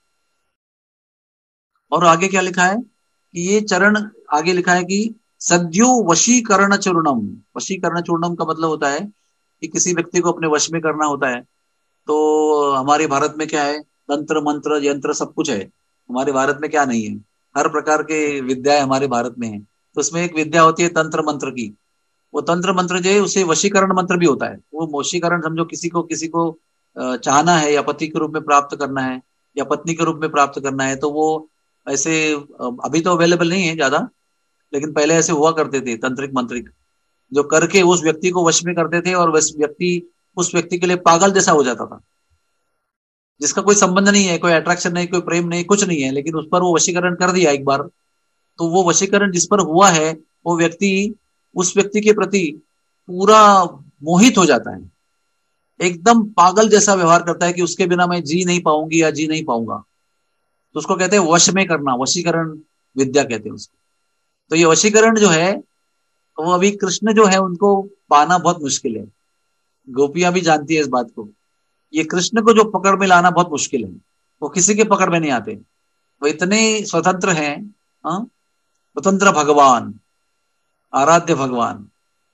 और आगे क्या लिखा है कि ये चरण, आगे लिखा है कि सद्यो वशीकरण चूर्णम। वशीकरण चूर्णम का मतलब होता है कि किसी व्यक्ति को अपने वश में करना होता है। तो हमारे भारत में क्या है, तंत्र मंत्र यंत्र सब कुछ है। हमारे भारत में क्या नहीं है, हर प्रकार के विद्याएं हमारे भारत में है। तो उसमें एक विद्या होती है तंत्र मंत्र की। वो तंत्र मंत्र जो है उसे वशीकरण मंत्र भी होता है। वो वशीकरण समझो, किसी को किसी को चाहना है या पति के रूप में प्राप्त करना है या पत्नी के रूप में प्राप्त करना है, तो वो ऐसे, अभी तो अवेलेबल नहीं है ज्यादा, लेकिन पहले ऐसे हुआ करते थे तंत्रिक मंत्रिक, जो करके उस व्यक्ति को वश में करते थे और वह व्यक्ति उस व्यक्ति के लिए पागल जैसा हो जाता था, जिसका कोई संबंध नहीं है, कोई अट्रैक्शन नहीं, कोई प्रेम नहीं, कुछ नहीं है, लेकिन उस पर वो वशीकरण कर दिया एक बार। तो वो वशीकरण जिस पर हुआ है वो व्यक्ति उस व्यक्ति के प्रति पूरा मोहित हो जाता है, एकदम पागल जैसा व्यवहार करता है कि उसके बिना मैं जी नहीं पाऊंगी या जी नहीं पाऊंगा। तो उसको कहते हैं वश में करना, वशीकरण विद्या कहते हैं उसको। तो ये वशीकरण जो है वो अभी कृष्ण जो है उनको पाना बहुत मुश्किल है। गोपियां भी जानती है इस बात को। ये कृष्ण को जो पकड़ में लाना बहुत मुश्किल है, वो किसी के पकड़ में नहीं आते। वो इतने स्वतंत्र हैं, स्वतंत्र भगवान, आराध्य भगवान,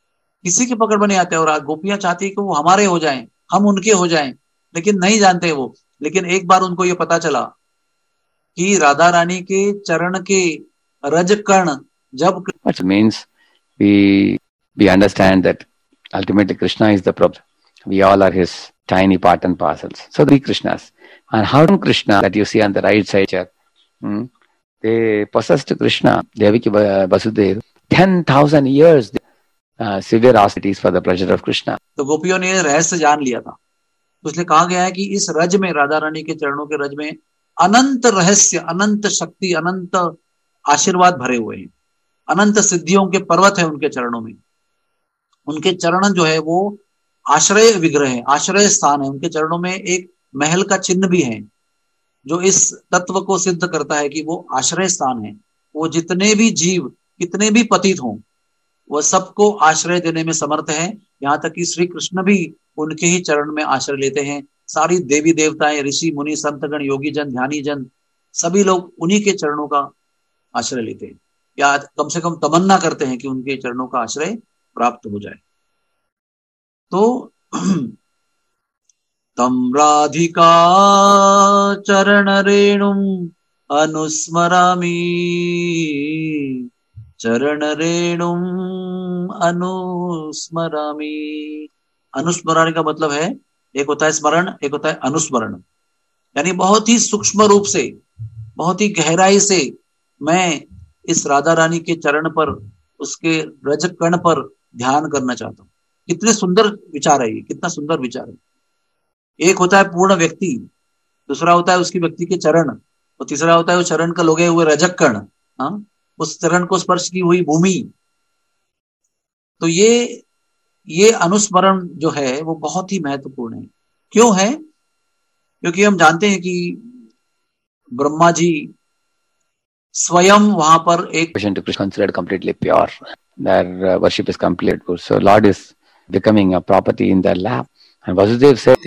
किसी के पकड़ में नहीं आते, और गोपियां चाहती है कि वो हमारे हो जाएं, हम उनके हो जाएं, लेकिन नहीं जानते वो। लेकिन एक बार उनको ये पता चला कि राधा रानी के चरण के रज कण जब Which means we we understand that ultimately Krishna is the problem. We all are his tiny part and parcels. So three Krishnas. And how come Krishna that you see on the right side here? Hmm, they possessed Krishna, Devaki Vasudeva, ten thousand years uh, severe austerities for the pleasure of Krishna. तो गोपियों ने रहस्य जान लिया था, तो इसलिए कहा गया है कि इस रज में, राधा रानी के चरणों के रज में अनंत रहस्य, अनंत शक्ति, अनंत आशीर्वाद भरे हुए हैं, अनंत सिद्धियों के पर्वत है उनके चरणों में। उनके चरण जो है वो आश्रय विग्रह है, आश्रय स्थान है। उनके चरणों में एक महल का चिन्ह भी है, जो इस तत्व को सिद्ध करता है कि वो आश्रय स्थान है। वो जितने भी जीव, कितने भी पतित हों, वह सबको आश्रय देने में समर्थ है। यहाँ तक कि श्री कृष्ण भी उनके ही चरण में आश्रय लेते हैं। सारी देवी देवताएं, ऋषि मुनि, संतगण, योगी जन, ध्यानी जन, सभी लोग उन्हीं के चरणों का आश्रय लेते हैं, या कम से कम तमन्ना करते हैं कि उनके चरणों का आश्रय प्राप्त हो जाए। तो तम राधिका चरण रेणुम अनुस्मरामि, चरण रेणुम अनुस्मरामि। अनुस्मरण का मतलब है, एक होता है स्मरण, एक होता है अनुस्मरण, यानी बहुत ही सूक्ष्म रूप से, बहुत ही गहराई से मैं इस राधा रानी के चरण पर, उसके रज कण पर ध्यान करना चाहता हूँ। कितने सुंदर विचार है ये, कितना सुंदर विचार है। एक होता है पूर्ण व्यक्ति, दूसरा होता है उसकी व्यक्ति के चरण, और तीसरा होता है वो चरण का लोगे हुए रजक कण, हाँ, उस चरण को स्पर्श की हुई भूमि। तो ये ये अनुस्मरण जो है वो बहुत ही महत्वपूर्ण है। क्यों है? क्योंकि हम जानते हैं कि ब्रह्मा जी स्वयं वहां पर एक to Krishna considered completely pure. Their uh, worship is complete. So Lord is becoming a property in their lap. And Vasudeva said,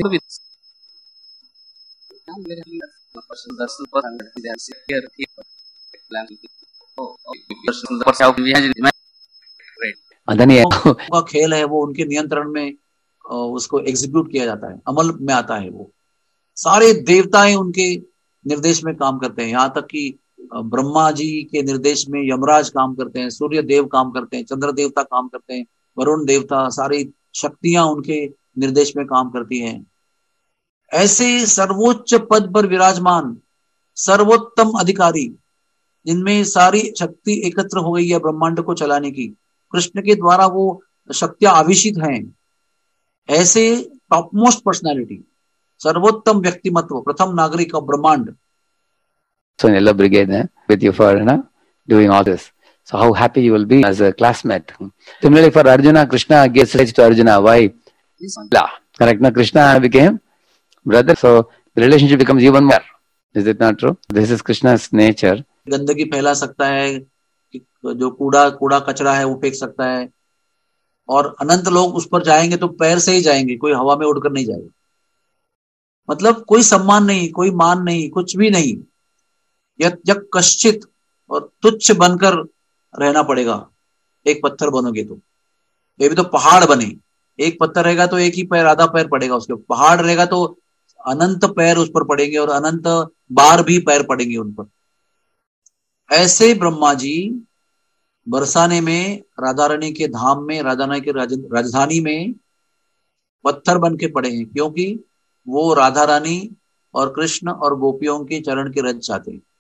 का खेल है वो उनके नियंत्रण में उसको एग्जीक्यूट किया जाता है, अमल में आता है। वो सारे देवताएं उनके निर्देश में काम करते हैं, यहाँ तक कि ब्रह्मा जी के निर्देश में यमराज काम करते हैं, सूर्य देव काम करते हैं, चंद्र देवता काम करते हैं, वरुण देवता, सारी शक्तियां उनके निर्देश में काम करती हैं। ऐसे सर्वोच्च पद पर विराजमान सर्वोत्तम अधिकारी, जिनमें सारी शक्ति एकत्र हो गई है ब्रह्मांड को चलाने की, कृष्ण के द्वारा वो शक्तियां आविष्ट हैं। ऐसे टॉप मोस्ट पर्सनैलिटी, सर्वोत्तम व्यक्तिमत्व, प्रथम नागरिक ऑफ ब्रह्मांड। So in Yellow Brigade, eh, with you for you know, doing all this. So how happy you will be as a classmate. Similarly for Arjuna, Krishna gives rights to Arjuna. Why? Correct? Now Krishna became brother, so the relationship becomes even more. Is it not true? This is Krishna's nature. गंदगी फैला सकता है, जो कूड़ा कूड़ा कचरा है वो फेंक सकता है, और अनंत लोग उस पर जाएंगे तो पैर से ही जाएंगे, कोई हवा में उड़कर नहीं जाएगा। मतलब कोई सम्मान नहीं, कोई मान नहीं, कुछ भी नहीं। यत् कश्चित, और तुच्छ बनकर रहना पड़ेगा। एक पत्थर बनोगे तो, ये भी तो पहाड़ बने, एक पत्थर रहेगा तो एक ही पैर, आधा पैर पड़ेगा उसके, पहाड़ रहेगा तो अनंत पैर उस पर पड़ेंगे, और अनंत बार भी पैर पड़ेंगे उन पर। ऐसे ब्रह्मा जी बरसाने में, राधा रानी के धाम में, राधा रानी के राजधानी में पत्थर बन के पड़े हैं, क्योंकि वो राधा रानी और कृष्ण और गोपियों के चरण के रज चाहते हैं।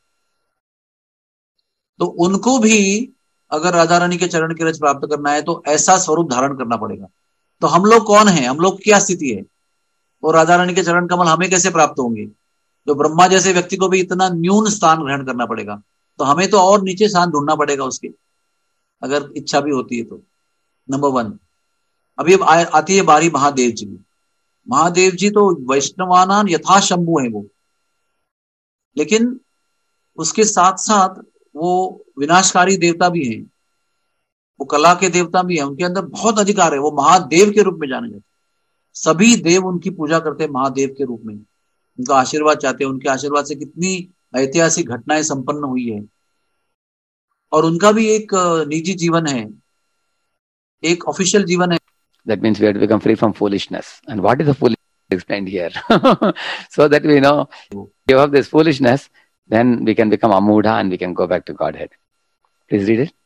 तो उनको भी अगर राधा रानी के चरण के रज प्राप्त करना है तो ऐसा स्वरूप धारण करना पड़ेगा। तो हम लोग कौन हैं, हम लोग क्या स्थिति है, और राधा रानी के चरण कमल हमें कैसे प्राप्त होंगे? तो ब्रह्मा जैसे व्यक्ति को भी इतना न्यून स्थान ग्रहण करना पड़ेगा, तो हमें तो और नीचे स्थान ढूंढना पड़ेगा उसके, अगर इच्छा भी होती है तो। Number one. अभी अब आती है बारी महादेव जी की। महादेव जी तो वैष्णवानान यथा शंभु है वो, लेकिन उसके साथ साथ वो विनाशकारी देवता भी हैं, वो कला के देवता भी हैं, उनके अंदर बहुत अधिकार है, वो महादेव के रूप में जाने जाते। सभी देव उनकी पूजा करते हैं महादेव के रूप में, उनका आशीर्वाद चाहते हैं। उनके आशीर्वाद से कितनी ऐतिहासिक घटनाएं संपन्न हुई है। और उनका भी एक निजी जीवन है, एक ऑफिशियल जीवन है। That means we have to become free from foolishness. And what is the foolishness explained here? So that we know, give up this foolishness, then we can become Amudha and we can go back to Godhead. Please read it.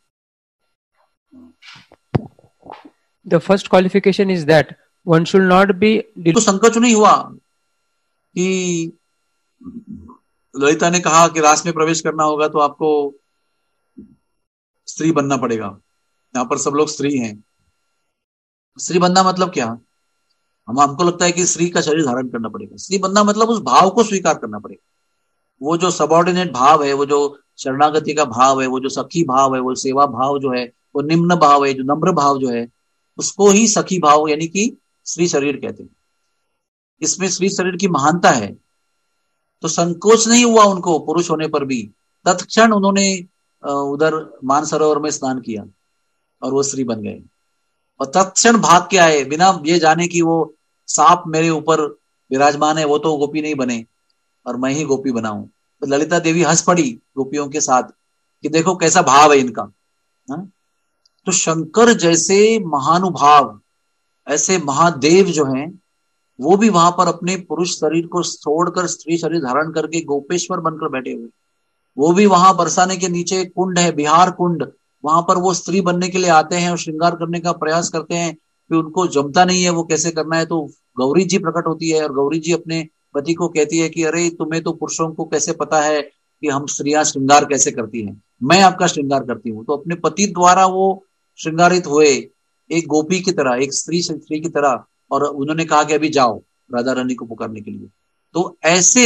The first qualification is that one should not be. तो संकोच नहीं हुआ कि ललिता ने कहा कि रास में प्रवेश करना होगा तो आपको स्त्री बनना पड़ेगा। यहाँ पर सब लोग स्त्री हैं। स्त्री बनना मतलब क्या? हम हमको लगता है कि स्त्री का शरीर धारण करना पड़ेगा। स्त्री बनना मतलब उस भाव को स्वीकार करना पड़ेगा। वो जो सबऑर्डिनेट भाव है, वो जो शरणागति का भाव है, वो जो सखी भाव है, वो सेवा भाव जो है, वो निम्न भाव है, जो नम्र भाव जो है, उसको ही सखी भाव यानी कि स्त्री शरीर कहते हैं। इसमें स्त्री शरीर की महानता है। तो संकोच नहीं हुआ उनको पुरुष होने पर भी। तत्क्षण उन्होंने उधर मानसरोवर में स्नान किया और वो स्त्री बन गए और तत्क्षण भाग के आए बिना ये जाने कि वो सांप मेरे ऊपर विराजमान है, वो तो गोपी नहीं बने और मैं ही गोपी बनाऊं। तो ललिता देवी हंस पड़ी गोपियों के साथ कि देखो कैसा भाव है इनका। हा? तो शंकर जैसे महानुभाव, ऐसे महादेव जो हैं, वो भी वहां पर अपने पुरुष शरीर को छोड़कर स्त्री शरीर धारण करके गोपेश्वर बनकर बैठे हुए। वो भी वहां बरसाने के नीचे कुंड है, बिहार कुंड, वहां पर वो स्त्री बनने के लिए आते हैं और श्रृंगार करने का प्रयास करते हैं कि उनको जमता नहीं है वो कैसे करना है। तो गौरी जी प्रकट होती है और गौरी जी अपने पति को कहती है कि अरे तुम्हें तो पुरुषों को कैसे पता है कि हम स्त्रियां श्रृंगार कैसे करती हैं, मैं आपका श्रृंगार करती हूँ। तो अपने पति द्वारा वो श्रृंगारित हुए एक गोपी की तरह, एक स्त्री स्त्री की तरह, और उन्होंने कहा कि अभी जाओ राधा रानी को पुकारने के लिए। तो ऐसे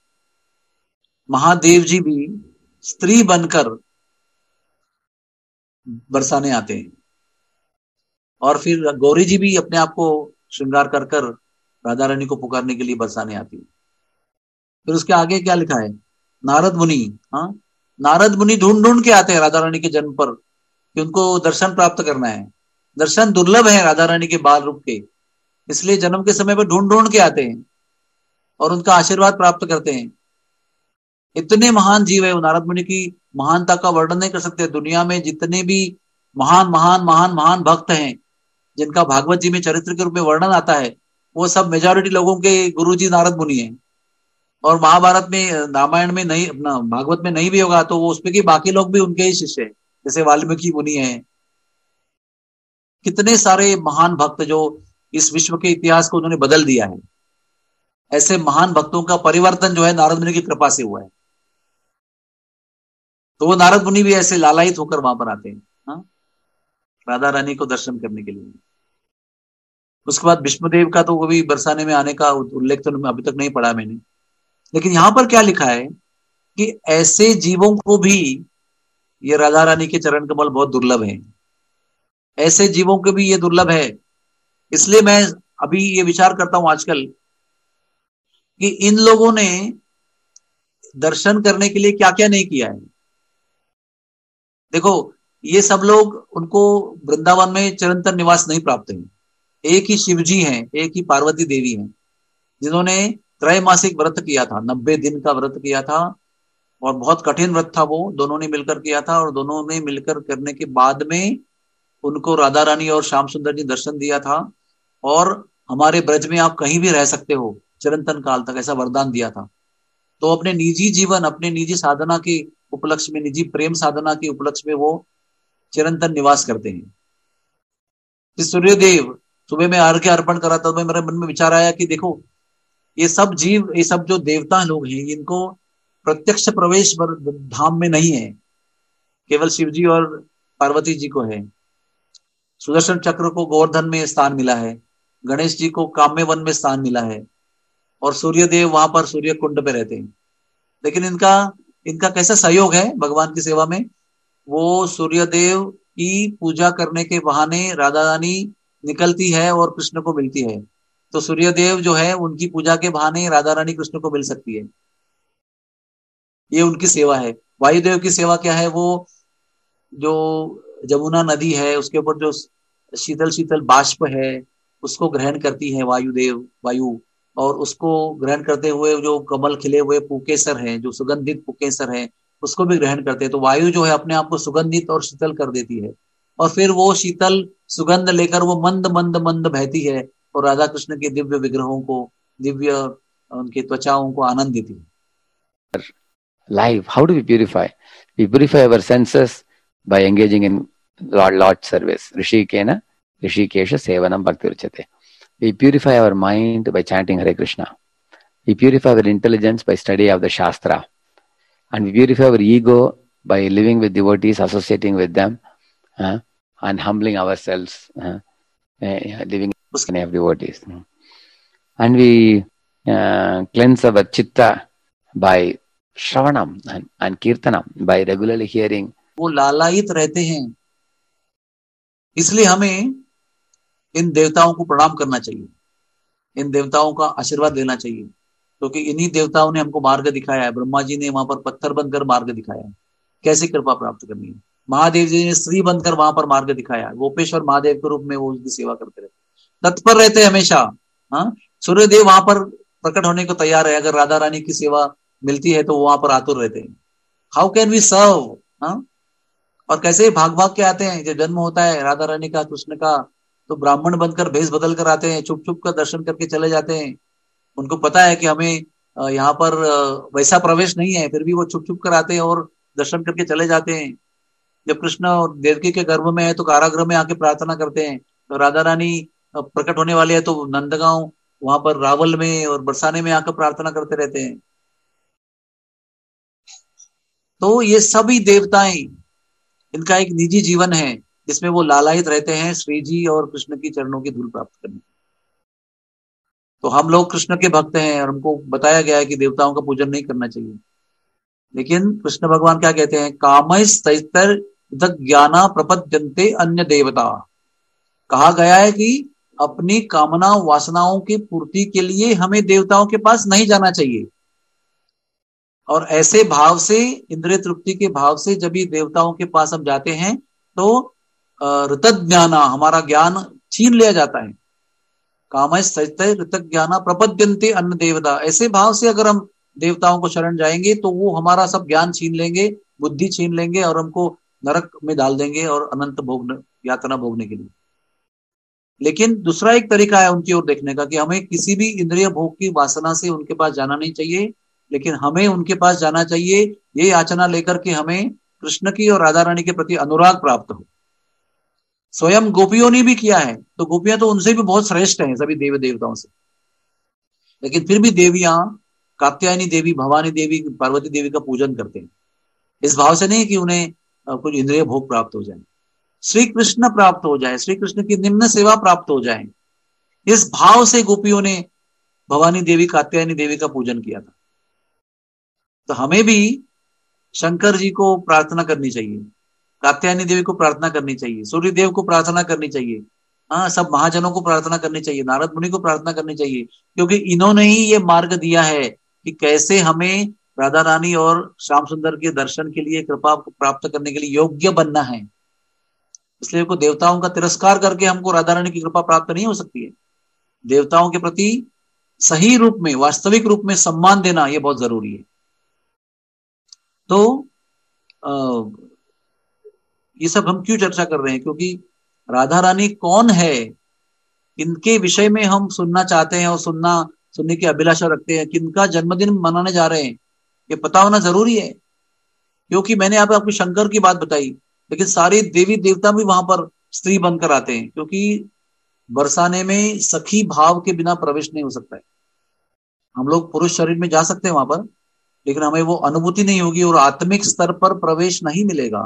महादेव जी भी स्त्री बनकर बरसाने आते हैं और फिर गौरी जी भी अपने आप को श्रृंगार कर कर राधा रानी को पुकारने के लिए बरसाने आती है। फिर उसके आगे क्या लिखा है? नारद मुनि, हाँ, नारद मुनि ढूंढ ढूंढ के आते हैं राधा रानी के जन्म पर कि उनको दर्शन प्राप्त करना है। दर्शन दुर्लभ है राधा रानी के बाल रूप के, इसलिए जन्म के समय पर ढूंढ ढूंढ के आते हैं और उनका आशीर्वाद प्राप्त करते हैं। इतने महान जीव है, नारद मुनि की महानता का वर्णन नहीं कर सकते। दुनिया में जितने भी महान महान महान महान भक्त हैं जिनका भागवत जी में चरित्र के रूप में वर्णन आता है, वो सब मेजॉरिटी लोगों के गुरु जी नारद मुनि हैं। और महाभारत में, रामायण में नहीं, अपना भागवत में नहीं भी होगा तो वो उसमें की बाकी लोग भी उनके ही शिष्य हैं, जैसे वाल्मीकि मुनि हैं। कितने सारे महान भक्त जो इस विश्व के इतिहास को उन्होंने बदल दिया है। ऐसे महान भक्तों का परिवर्तन जो है नारद मुनि की कृपा से हुआ है। तो वो नारद मुनि भी ऐसे लालायित होकर वहां पर आते हैं, हाँ, राधा रानी को दर्शन करने के लिए। उसके बाद विष्णुदेव का तो वो भी बरसाने में आने का उल्लेख तो अभी तक नहीं पढ़ा मैंने, लेकिन यहां पर क्या लिखा है कि ऐसे जीवों को भी ये राधा रानी के चरण कमल बहुत दुर्लभ है। ऐसे जीवों को भी ये दुर्लभ है। इसलिए मैं अभी ये विचार करता हूं आजकल कि इन लोगों ने दर्शन करने के लिए क्या क्या नहीं किया है। देखो, ये सब लोग, उनको वृंदावन में चिरंतन निवास नहीं प्राप्त है। एक ही शिव जी हैं, एक ही पार्वती देवी हैं, जिन्होंने त्रैमासिक व्रत किया था, नब्बे दिन का व्रत किया था और बहुत कठिन व्रत था वो। दोनों ने मिलकर किया था और दोनों ने मिलकर करने के बाद में उनको राधा रानी और श्याम सुंदर जी दर्शन दिया था और हमारे ब्रज में आप कहीं भी रह सकते हो चिरंतन काल तक, ऐसा वरदान दिया था। तो अपने निजी जीवन, अपने निजी साधना के उपलक्ष्य में, निजी प्रेम साधना के उपलक्ष्य में वो चिरंतन निवास करते हैं। सूर्यदेव सुबह में अर्घ्य अर्पण करा था, तो मेरे मन में विचार आया कि देखो, ये सब जीव, ये सब जो देवता लोग हैं, इनको प्रत्यक्ष प्रवेश धाम में नहीं है, केवल शिव जी और पार्वती जी को है। सुदर्शन चक्र को गोवर्धन में स्थान मिला है, गणेश जी को काम्य वन में स्थान मिला है और सूर्यदेव वहां पर सूर्य कुंड पे रहते हैं। लेकिन इनका इनका कैसा सहयोग है भगवान की सेवा में? वो सूर्यदेव की पूजा करने के बहाने राधा रानी निकलती है और कृष्ण को मिलती है। तो सूर्यदेव जो है, उनकी पूजा के बहाने राधा रानी कृष्ण को मिल सकती है। ये उनकी सेवा है। वायुदेव की सेवा क्या है? वो जो जमुना नदी है उसके ऊपर जो शीतल शीतल बाष्प है उसको ग्रहण करती है वायुदेव, वायु, और उसको ग्रहण करते हुए जो कमल खिले हुए पुकेसर हैं, जो सुगंधित पुकेसर हैं, उसको भी ग्रहण करते हैं। तो वायु जो है अपने आप को सुगंधित और शीतल कर देती है और फिर वो शीतल सुगंध लेकर वो मंद मंद मंद बहती है और राधा कृष्ण के दिव्य विग्रहों को, दिव्य उनकी त्वचाओं को आनंद देती है। Life, how do we purify? We purify our senses by engaging in Lord Lord service. Rishikena, Rishikesha Sevanam Bhakti Ruchate. We purify our mind by chanting Hare Krishna. We purify our intelligence by study of the Shastra. And we purify our ego by living with devotees, associating with them, uh, and humbling ourselves, uh, uh, living in the name of devotees. And we uh, cleanse our chitta by Shravanam and, and Kirtanam, by regularly hearing. वो लालायित रहते हैं, इसलिए हमें इन देवताओं को प्रणाम करना चाहिए, इन देवताओं का आशीर्वाद लेना चाहिए, क्योंकि तो इन्हीं देवताओं ने हमको मार्ग दिखाया है। ब्रह्मा जी ने वहां पर पत्थर बनकर मार्ग दिखाया है कैसे कृपा प्राप्त करनी है। महादेव जी ने स्त्री बनकर वहां पर मार्ग दिखाया, गोपेश्वर महादेव के रूप में वो उसकी सेवा करते रहते, तत्पर रहते हमेशा। हाँ, सूर्यदेव वहां पर प्रकट होने को तैयार है, अगर राधा रानी की सेवा मिलती है तो वहां पर आतुर रहते हैं। How can we serve. हाँ, और कैसे भाग भाग के आते हैं। जब जन्म होता है राधा रानी का, कृष्ण का, तो ब्राह्मण बनकर भेष बदल कर आते हैं, छुप छुप कर दर्शन करके चले जाते हैं। उनको पता है कि हमें यहाँ पर वैसा प्रवेश नहीं है, फिर भी वो छुप छुप कर आते हैं और दर्शन करके चले जाते हैं। जब कृष्ण और देवकी के गर्भ में है तो कारागृह में आके प्रार्थना करते हैं, तो राधा रानी प्रकट होने वाली है तो नंदगांव वहां पर रावल में और बरसाने में आकर प्रार्थना करते रहते हैं। तो ये सभी देवताएं, इनका एक निजी जीवन है जिसमें वो लालायित रहते हैं श्री जी और कृष्ण की चरणों की धूल प्राप्त करने। तो हम लोग कृष्ण के भक्त हैं और हमको बताया गया है कि देवताओं का पूजन नहीं करना चाहिए, लेकिन कृष्ण भगवान क्या कहते हैं, कामैस्तैतर ज्ञाना प्रपद्यन्ते अन्य देवता। कहा गया है कि अपनी कामना वासनाओं की पूर्ति के लिए हमें देवताओं के पास नहीं जाना चाहिए, और ऐसे भाव से, इंद्रिय तृप्ति के भाव से जब भी देवताओं के पास हम जाते हैं तो ऋतज्ञाना, हमारा ज्ञान छीन लिया जाता है। कामैस्तैतर ऋतज्ञाना प्रपद्यन्ते अन्य देवता, ऐसे भाव से अगर हम देवताओं को शरण जाएंगे तो वो हमारा सब ज्ञान छीन लेंगे, बुद्धि छीन लेंगे और हमको नरक में डाल देंगे और अनंत भोग यातना भोगने के लिए। लेकिन दूसरा एक तरीका है उनकी ओर देखने का कि हमें किसी भी इंद्रिय भोग की वासना से उनके पास जाना नहीं चाहिए, लेकिन हमें उनके पास जाना चाहिए ये याचना लेकर के हमें कृष्ण की और राधा रानी के प्रति अनुराग प्राप्त हो। स्वयं गोपियों ने भी किया है, तो गोपियां तो उनसे भी बहुत श्रेष्ठ हैं सभी देव देवताओं से, लेकिन फिर भी देवियां कात्यायनी देवी, भवानी देवी, पार्वती देवी का पूजन करते हैं, इस भाव से नहीं कि उन्हें कुछ इंद्रिय भोग प्राप्त हो जाए, श्री कृष्ण प्राप्त हो जाए, श्री कृष्ण की निम्न सेवा प्राप्त हो जाए, इस भाव से गोपियों ने भवानी देवी, कात्यायनी देवी का पूजन किया था। तो हमें भी शंकर जी को प्रार्थना करनी चाहिए, कात्यायनी देवी को प्रार्थना करनी चाहिए, सूर्य देव को प्रार्थना करनी चाहिए, हाँ, सब महाजनों को प्रार्थना करनी चाहिए, नारद मुनि को प्रार्थना करनी चाहिए, क्योंकि इन्होंने ही ये मार्ग दिया है कि कैसे हमें राधा रानी और श्याम सुंदर के दर्शन के लिए, कृपा प्राप्त करने के लिए योग्य बनना है। इसलिए को देवताओं का तिरस्कार करके हमको राधा रानी की कृपा प्राप्त नहीं हो सकती है। देवताओं के प्रति सही रूप में, वास्तविक रूप में सम्मान देना ये बहुत जरूरी है। तो आ, ये सब हम क्यों चर्चा कर रहे हैं, क्योंकि राधा रानी कौन है, इनके विषय में हम सुनना चाहते हैं और सुनना सुनने की अभिलाषा रखते हैं। किनका जन्मदिन मनाने जा रहे हैं ये पता होना जरूरी है, क्योंकि मैंने यहाँ पे आपको शंकर की बात बताई, लेकिन सारे देवी देवता भी वहां पर स्त्री बनकर आते हैं, क्योंकि बरसाने में सखी भाव के बिना प्रवेश नहीं हो सकता है। हम लोग पुरुष शरीर में जा सकते हैं वहां पर, लेकिन हमें वो अनुभूति नहीं होगी और आत्मिक स्तर पर प्रवेश नहीं मिलेगा।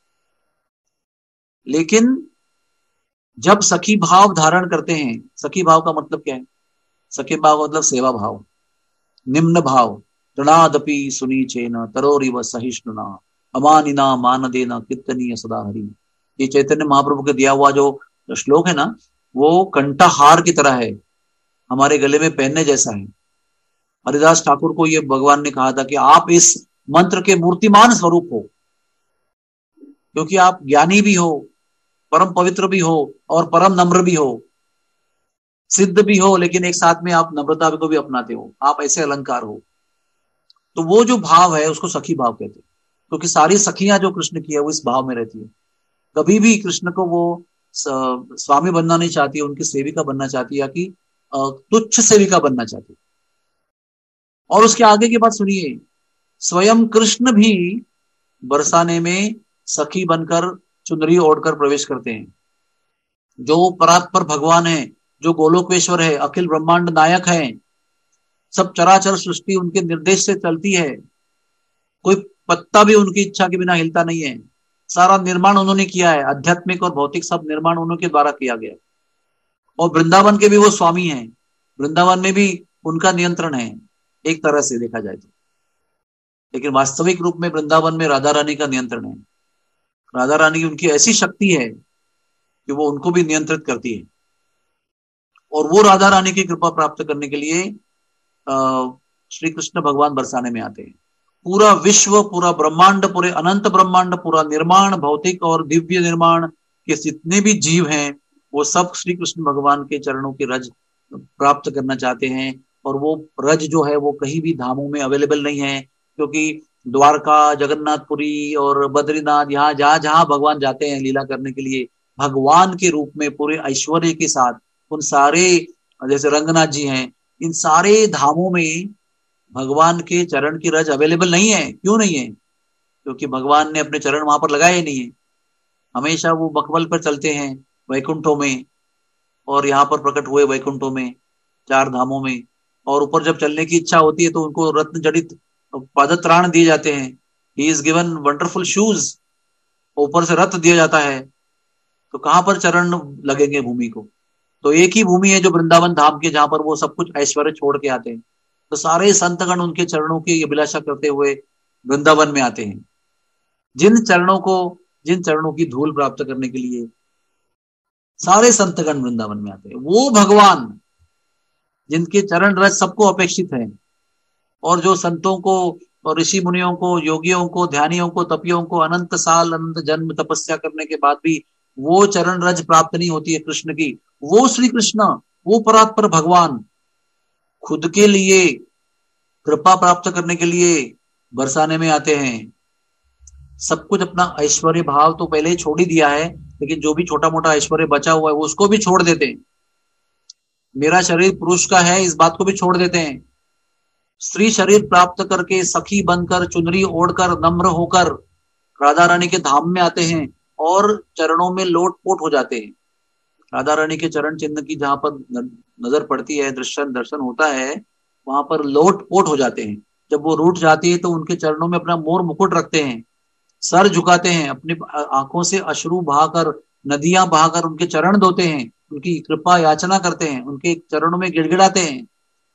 लेकिन जब सखी भाव धारण करते हैं, सखी भाव का मतलब क्या है, सखी भाव मतलब सेवा भाव, निम्न भाव, तृणादपि सुनीचेन तरोरिव सहिष्णुना अमानिना मानदेना कीर्तनीय सदा हरि। ये चैतन्य महाप्रभु के दिया हुआ जो श्लोक है ना, वो कंठहार की तरह है, हमारे गले में पहनने जैसा है। हरिदास ठाकुर को ये भगवान ने कहा था कि आप इस मंत्र के मूर्तिमान स्वरूप हो, क्योंकि आप ज्ञानी भी हो, परम पवित्र भी हो और परम नम्र भी हो, सिद्ध भी हो, लेकिन एक साथ में आप नम्रता को भी अपनाते हो, आप ऐसे अलंकार हो। तो वो जो भाव है उसको सखी भाव कहते हैं, क्योंकि सारी सखियां जो कृष्ण की है वो इस भाव में रहती है। कभी भी कृष्ण को वो स्वामी बनना नहीं चाहती, उनकी सेविका बनना चाहती, या कि तुच्छ सेविका बनना चाहती। और उसके आगे की बात सुनिए, स्वयं कृष्ण भी बरसाने में सखी बनकर चुनरी ओढ़कर प्रवेश करते हैं। जो परात्पर भगवान है, जो गोलोकेश्वर है, अखिल ब्रह्मांड नायक है, सब चराचर सृष्टि उनके निर्देश से चलती है, कोई पत्ता भी उनकी इच्छा के बिना हिलता नहीं है। सारा निर्माण उन्होंने किया है, आध्यात्मिक और भौतिक सब निर्माण उन्होंने द्वारा किया गया। और वृंदावन के भी वो स्वामी हैं, वृंदावन में भी उनका नियंत्रण है एक तरह से देखा जाए तो, लेकिन वास्तविक रूप में वृंदावन में राधा रानी का नियंत्रण है। राधा रानी की उनकी ऐसी शक्ति है कि वो उनको भी नियंत्रित करती है। और वो राधा रानी की कृपा प्राप्त करने के लिए श्री कृष्ण भगवान बरसाने में आते हैं। पूरा विश्व, पूरा ब्रह्मांड, पूरे अनंत ब्रह्मांड, पूरा निर्माण, भौतिक और दिव्य निर्माण के जितने भी जीव हैं, वो सब श्री कृष्ण भगवान के चरणों की रज प्राप्त करना चाहते हैं। और वो रज जो है वो कहीं भी धामों में अवेलेबल नहीं है, क्योंकि द्वारका, जगन्नाथपुरी और बद्रीनाथ, यहाँ जहां जहां भगवान जाते हैं लीला करने के लिए, भगवान के रूप में पूरे ऐश्वर्य के साथ, उन सारे, जैसे रंगनाथ जी हैं, इन सारे धामों में भगवान के चरण की रज अवेलेबल नहीं है। क्यों नहीं है? क्योंकि भगवान ने अपने चरण वहां पर लगाए नहीं है। हमेशा वो बकवल पर चलते हैं वैकुंठों में, और यहाँ पर प्रकट हुए वैकुंठों में, चार धामों में। और ऊपर जब चलने की इच्छा होती है तो उनको रत्न जड़ित पदत्राण दिए जाते हैं। He is given wonderful shoes, ऊपर से रत्न दिया जाता है। तो कहां पर चरण लगेंगे भूमि को? तो एक ही भूमि है जो वृंदावन धाम के, जहां पर वो सब कुछ ऐश्वर्य छोड़ के आते हैं। तो सारे संतगण उनके चरणों की अभिलाषा करते हुए वृंदावन में आते हैं, जिन चरणों को जिन चरणों की धूल प्राप्त करने के लिए सारे संतगण वृंदावन में आते हैं। वो भगवान जिनके चरण रज सबको अपेक्षित है, और जो संतों को और ऋषि मुनियों को, योगियों को, ध्यानियों को, तपियों को अनंत साल अनंत जन्म तपस्या करने के बाद भी वो चरण रज प्राप्त नहीं होती है कृष्ण की, वो श्री कृष्ण, वो परात्पर भगवान खुद के लिए कृपा प्राप्त करने के लिए बरसाने में आते हैं। सब कुछ अपना ऐश्वर्य भाव तो पहले ही छोड़ ही दिया है, लेकिन जो भी छोटा मोटा ऐश्वर्य बचा हुआ है वो उसको भी छोड़ देते हैं। मेरा शरीर पुरुष का है, इस बात को भी छोड़ देते हैं। स्त्री शरीर प्राप्त करके सखी बनकर, चुनरी ओढ़कर, नम्र होकर राधा रानी के धाम में आते हैं और चरणों में लोट पोट हो जाते हैं। राधा रानी के चरण चिन्ह की जहां पर नजर पड़ती है, दर्शन दर्शन होता है, वहां पर लोट पोट हो जाते हैं। जब वो रूठ जाती है तो उनके चरणों में अपना मोर मुकुट रखते हैं, सर झुकाते हैं, अपनी आंखों से अश्रु बहाकर, नदियां बहाकर उनके चरण धोते हैं, उनकी कृपा याचना करते हैं, उनके चरणों में गिड़गिड़ाते हैं।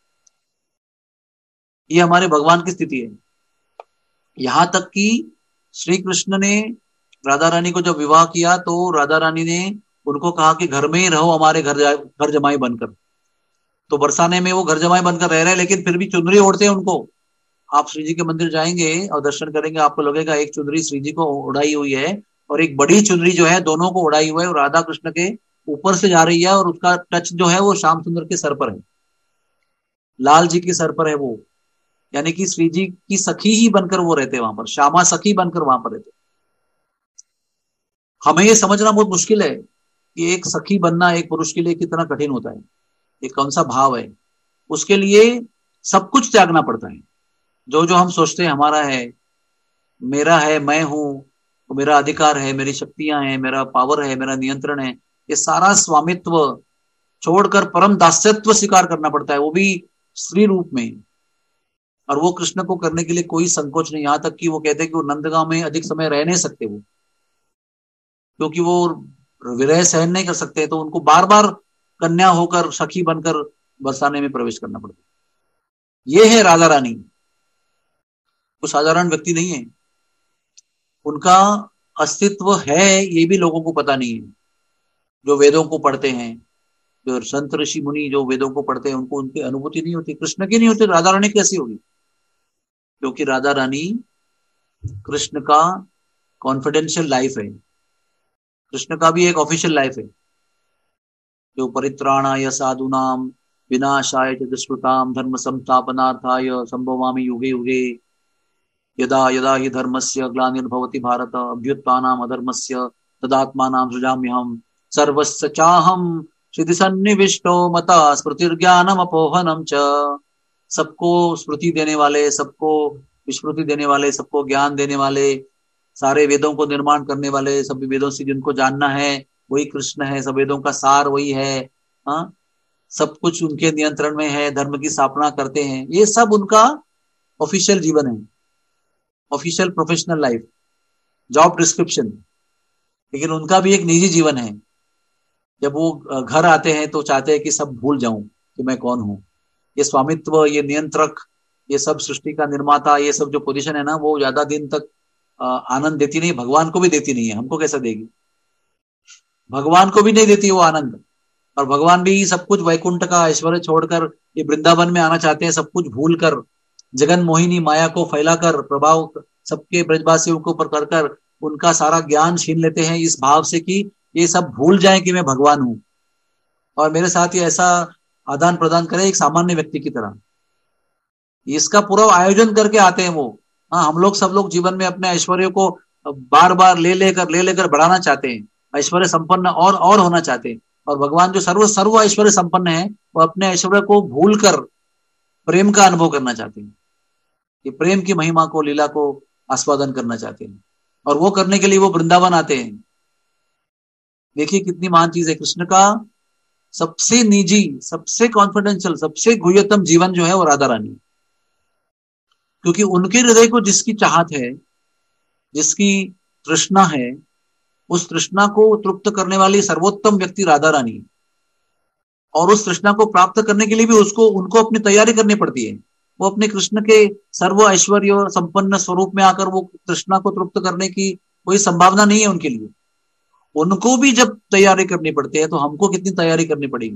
ये हमारे भगवान की स्थिति है। यहां तक कि श्री कृष्ण ने राधा रानी को जब विवाह किया तो राधा रानी ने उनको कहा कि घर में ही रहो, हमारे घर घर जमाई बनकर। तो बरसाने में वो घर जमाई बनकर रह रहे हैं, लेकिन फिर भी चुनरी ओढ़ते हैं उनको। आप श्री जी के मंदिर जाएंगे और दर्शन करेंगे, आपको लगेगा एक चुनरी श्री जी को उड़ाई हुई है और एक बड़ी चुनरी जो है दोनों को उड़ाई हुई है, और राधा कृष्ण के ऊपर से जा रही है, और उसका टच जो है वो श्याम सुंदर के सर पर है, लाल जी के सर पर है वो। यानी कि श्री जी की सखी ही बनकर वो रहते हैं वहां पर, श्यामा सखी बनकर वहां पर रहते। हमें ये समझना बहुत मुश्किल है कि एक सखी बनना एक पुरुष के लिए कितना कठिन होता है, ये कौन सा भाव है। उसके लिए सब कुछ त्यागना पड़ता है। जो जो हम सोचते हैं हमारा है, मेरा है, मैं हूं, तो मेरा अधिकार है, मेरी शक्तियां हैं, मेरा पावर है, मेरा नियंत्रण है, ये सारा स्वामित्व छोड़कर परम दास्यत्व स्वीकार करना पड़ता है, वो भी स्त्री रूप में। और वो कृष्ण को करने के लिए कोई संकोच नहीं। यहां तक कि वो कहते हैं कि वो नंदगांव में अधिक समय रह नहीं सकते वो, क्योंकि वो विरह सहन नहीं कर सकते, तो उनको बार बार कन्या होकर, सखी बनकर बरसाने में प्रवेश करना पड़ता है। ये है राधा रानी, वो साधारण व्यक्ति नहीं है। उनका अस्तित्व है ये भी लोगों को पता नहीं है। जो वेदों को पढ़ते हैं, जो संत ऋषि मुनि जो वेदों को पढ़ते हैं, उनको उनकी अनुभूति नहीं होती, कृष्ण की नहीं होती। राधा रानी कैसी होगी? क्योंकि राधा रानी कृष्ण का कॉन्फिडेंशियल लाइफ है, कृष्ण का भी एक ऑफिशियल लाइफ है, जो परित्राणाय साधूनाम विनाशाय च दुष्कृताम धर्म संस्थापनार्थाय संभवामि युगे युगे यदा यदा हि धर्मस्य ग्लानिर्भवति भारत अभ्युत्थानम् अधर्मस्य तदात्मानं सृजाम्यहम् सर्वस्य चाहम श्रुति सन्निविष्टो मता स्मृतिर्ज्ञानम अपोहनम च। सबको स्मृति देने वाले, सबको विस्मृति देने वाले, सबको ज्ञान देने वाले, सारे वेदों को निर्माण करने वाले, सभी वेदों से जिनको जानना है वही कृष्ण है, सब वेदों का सार वही है। हाँ, सब कुछ उनके नियंत्रण में है, धर्म की स्थापना करते हैं। ये सब उनका ऑफिशियल जीवन है, official professional life, job description. लेकिन उनका भी एक निजी जीवन है। जब वो घर आते हैं तो चाहते हैं कि सब भूल जाऊं कि मैं कौन हूं। ये स्वामित्व, ये नियंत्रक, ये सब सृष्टि का निर्माता, ये सब जो पोजीशन है ना, वो ज्यादा दिन तक आनंद देती नहीं, भगवान को भी देती नहीं है। हमको कैसा देगी? भगवान को भी नहीं देती वो आनंद। और भगवान भी सब कुछ वैकुंठ का ऐश्वर्य छोड़कर ये वृंदावन में आना चाहते हैं, सब कुछ भूल कर, जगन मोहिनी माया को फैलाकर, प्रभाव सबके ब्रजवासियों को ऊपर कर कर उनका सारा ज्ञान छीन लेते हैं, इस भाव से कि ये सब भूल जाएं कि मैं भगवान हूं और मेरे साथ ये ऐसा आदान प्रदान करें एक सामान्य व्यक्ति की तरह। इसका पूरा आयोजन करके आते हैं वो। हाँ, हम लोग सब लोग जीवन में अपने ऐश्वर्य को बार बार ले लेकर ले लेकर बढ़ाना चाहते हैं, ऐश्वर्य संपन्न और और होना चाहते हैं। और भगवान जो सर्व सर्व ऐश्वर्य संपन्न है, वो अपने ऐश्वर्य को भूल कर प्रेम का अनुभव करना चाहते हैं। ये प्रेम की महिमा को, लीला को आस्वादन करना चाहते हैं, और वो करने के लिए वो वृंदावन आते हैं। देखिए कितनी महान चीज है। कृष्ण का सबसे निजी, सबसे कॉन्फिडेंशियल, सबसे गुह्यतम जीवन जो है वो राधा रानी। क्योंकि उनके हृदय को जिसकी चाहत है, जिसकी तृष्णा है, उस तृष्णा को तृप्त करने वाली सर्वोत्तम व्यक्ति राधा रानी। और उस तृष्णा को प्राप्त करने के लिए भी उसको उनको अपनी तैयारी करनी पड़ती है। वो अपने कृष्ण के सर्व ऐश्वर्य और संपन्न स्वरूप में आकर वो तृष्णा को तृप्त करने की कोई संभावना नहीं है उनके लिए। उनको भी जब तैयारी करनी पड़ती है तो हमको कितनी तैयारी करनी पड़ेगी।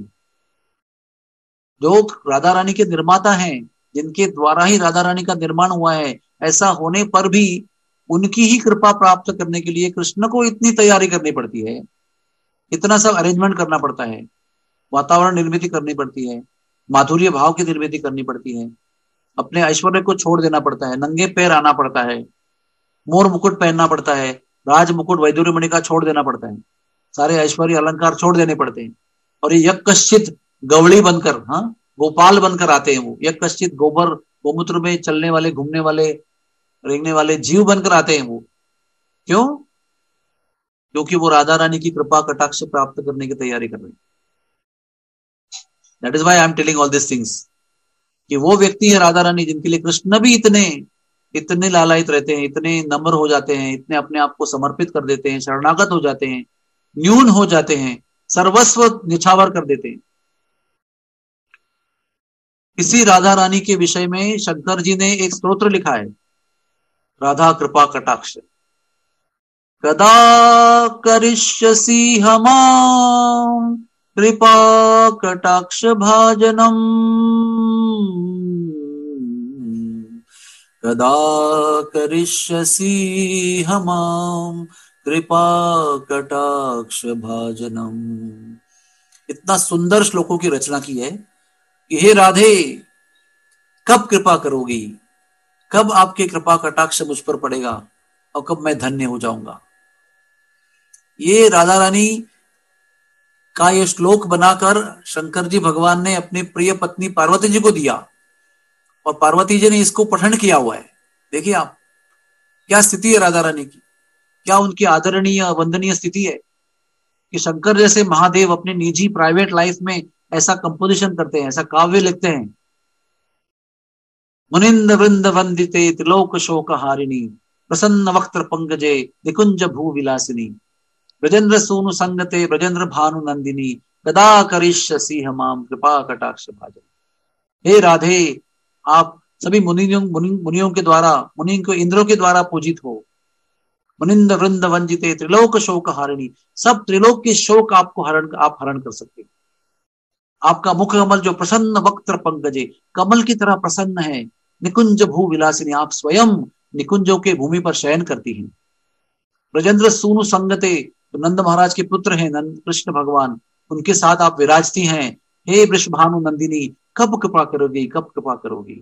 जो राधा रानी के निर्माता हैं, जिनके द्वारा ही राधा रानी का निर्माण हुआ है, ऐसा होने पर भी उनकी ही कृपा प्राप्त करने के लिए कृष्ण को इतनी तैयारी करनी पड़ती है, इतना सब अरेंजमेंट करना पड़ता है, वातावरण निर्मित करनी पड़ती है, माधुर्य भाव की निर्मित करनी पड़ती है, अपने ऐश्वर्य को छोड़ देना पड़ता है, नंगे पैर आना पड़ता है, मोर मुकुट पहनना पड़ता है, राज मुकुट वैदुर्य मणि का छोड़ देना पड़ता है, सारे ऐश्वर्य अलंकार छोड़ देने पड़ते हैं। और ये यज्ञश्चित गवड़ी बनकर, हाँ, गोपाल बनकर आते हैं वो। यज्ञश्चित गोबर गोमूत्र में चलने वाले, घूमने वाले, रेंगने वाले जीव बनकर आते हैं वो। क्यों? क्योंकि वो राधा रानी की कृपा कटाक्ष प्राप्त करने की तैयारी कर रहे हैं। That is why I am telling all this things, कि वो व्यक्ति है राधा रानी जिनके लिए कृष्ण भी इतने इतने लालायित रहते हैं, इतने नम्र हो जाते हैं, इतने अपने आप को समर्पित कर देते हैं, शरणागत हो जाते हैं, न्यून हो जाते हैं, सर्वस्व निछावर कर देते हैं। इसी राधा रानी के विषय में शंकर जी ने एक स्तोत्र लिखा है, राधा कृपा कटाक्ष। कदा करिष्यसि हमां कृपा कटाक्ष भाजनम, कदा करिष्यसि हमां कृपा कटाक्ष भाजनम। इतना सुंदर श्लोकों की रचना की है कि हे राधे, कब कृपा करोगी, कब आपके कृपा कटाक्ष मुझ पर पड़ेगा और कब मैं धन्य हो जाऊंगा। ये राधा रानी का ये श्लोक बनाकर शंकर जी भगवान ने अपनी प्रिय पत्नी पार्वती जी को दिया, और पार्वती जी ने इसको पठन किया हुआ है। देखिए आप, क्या स्थिति है राधा रानी की, क्या उनकी आदरणीय वंदनीय स्थिति है कि शंकर जैसे महादेव अपने निजी प्राइवेट लाइफ में ऐसा कंपोजिशन करते हैं, ऐसा काव्य लिखते हैं। मुनिंद वृंद वंदिते त्रिलोक शोक हारिणी, प्रसन्न वक्त्र पंकजे निकुंज भू विलासिनी, ब्रजेंद्र सोनु संगते ब्रजेंद्र भानु नंदिनी, कदा करिष्यसि हमां कृपा कटाक्ष भाजन। हे राधे, आप सभी मुनियों मुनियों के द्वारा, मुनि को इंद्रों के द्वारा पूजित हो। मुनिंद वृंद वंजिते त्रिलोक शोक हारिणी, सब त्रिलोक के शोक आपको हरण आप हरण कर सकते हैं। आपका मुख कमल जो प्रसन्न वक्त्र पंकजे, कमल की तरह प्रसन्न है। निकुंज भू विलासिनी, आप स्वयं निकुंजों के भूमि पर शयन करती हैं। ब्रजेंद्र सूनु संगते, तो नंद महाराज के पुत्र हैं नंद कृष्ण भगवान, उनके साथ आप विराजती हैं। हे वृषभानु नंदिनी, कब कृपा करोगी, कब कृपा करोगी।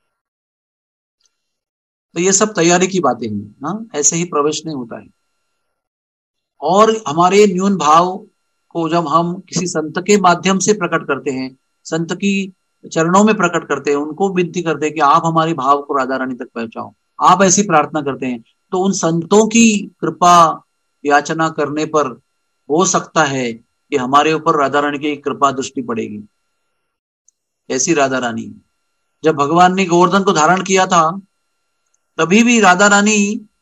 तो ये सब तैयारी की बातें हैं, हाँ, ऐसे ही प्रवेश नहीं होता है। और हमारे न्यून भाव को जब हम किसी संत के माध्यम से प्रकट करते हैं, संत की चरणों में प्रकट करते हैं, उनको विनती करते हैं कि आप हमारे भाव को राधा रानी तक पहुंचाओ, आप ऐसी प्रार्थना करते हैं, तो उन संतों की कृपा याचना करने पर हो सकता है कि हमारे ऊपर राधा रानी की कृपा दृष्टि पड़ेगी। ऐसी राधा रानी, जब भगवान ने गोवर्धन को धारण किया था तभी भी राधा रानी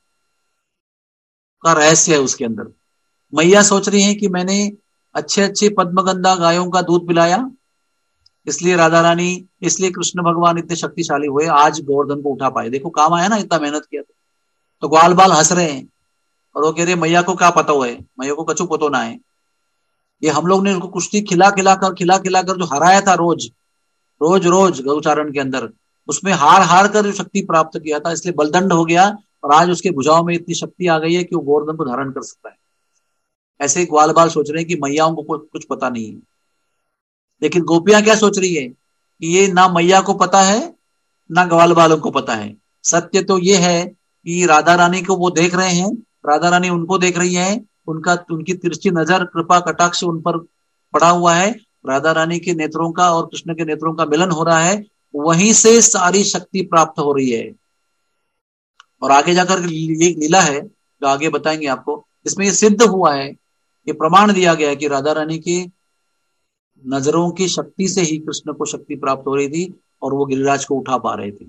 का रहस्य है उसके अंदर। मैया सोच रही है कि मैंने अच्छे अच्छे पद्मगंधा गायों का दूध पिलाया, इसलिए राधा रानी, इसलिए कृष्ण भगवान इतने शक्तिशाली हुए, आज गोवर्धन को उठा पाए। देखो काम आया ना, इतना मेहनत किया। तो ग्वाल बाल हंस रहे हैं और वो कह रहे मैया को क्या पता हुआ है, मैया को कछु पतो ना है। ये हम लोग ने उनको कुश्ती खिला खिला कर खिला खिला कर जो हराया था रोज रोज रोज गौचारण के अंदर, उसमें हार हार कर जो शक्ति प्राप्त किया था, इसलिए बलदंड हो गया और आज उसके भुजाओं में इतनी शक्ति आ गई है कि वो गोवर्धन को धारण कर सकता है। ऐसे ही ग्वाल बाल सोच रहे हैं कि मैयाओं को कुछ पता नहीं है, लेकिन गोपियां क्या सोच रही है कि ये ना मैया को पता है ना ग्वाल बालों को पता है। सत्य तो ये है कि राधा रानी को वो देख रहे हैं, राधा रानी उनको देख रही है, उनका उनकी तिरछी नजर, कृपा कटाक्ष उन पर पड़ा हुआ है। राधा रानी के नेत्रों का और कृष्ण के नेत्रों का मिलन हो रहा है, वहीं से सारी शक्ति प्राप्त हो रही है। और आगे जाकर ये लीला है जो आगे बताएंगे आपको, इसमें ये सिद्ध हुआ है, ये प्रमाण दिया गया है कि राधा रानी की नजरों की शक्ति से ही कृष्ण को शक्ति प्राप्त हो रही थी और वो गिरिराज को उठा पा रहे थे।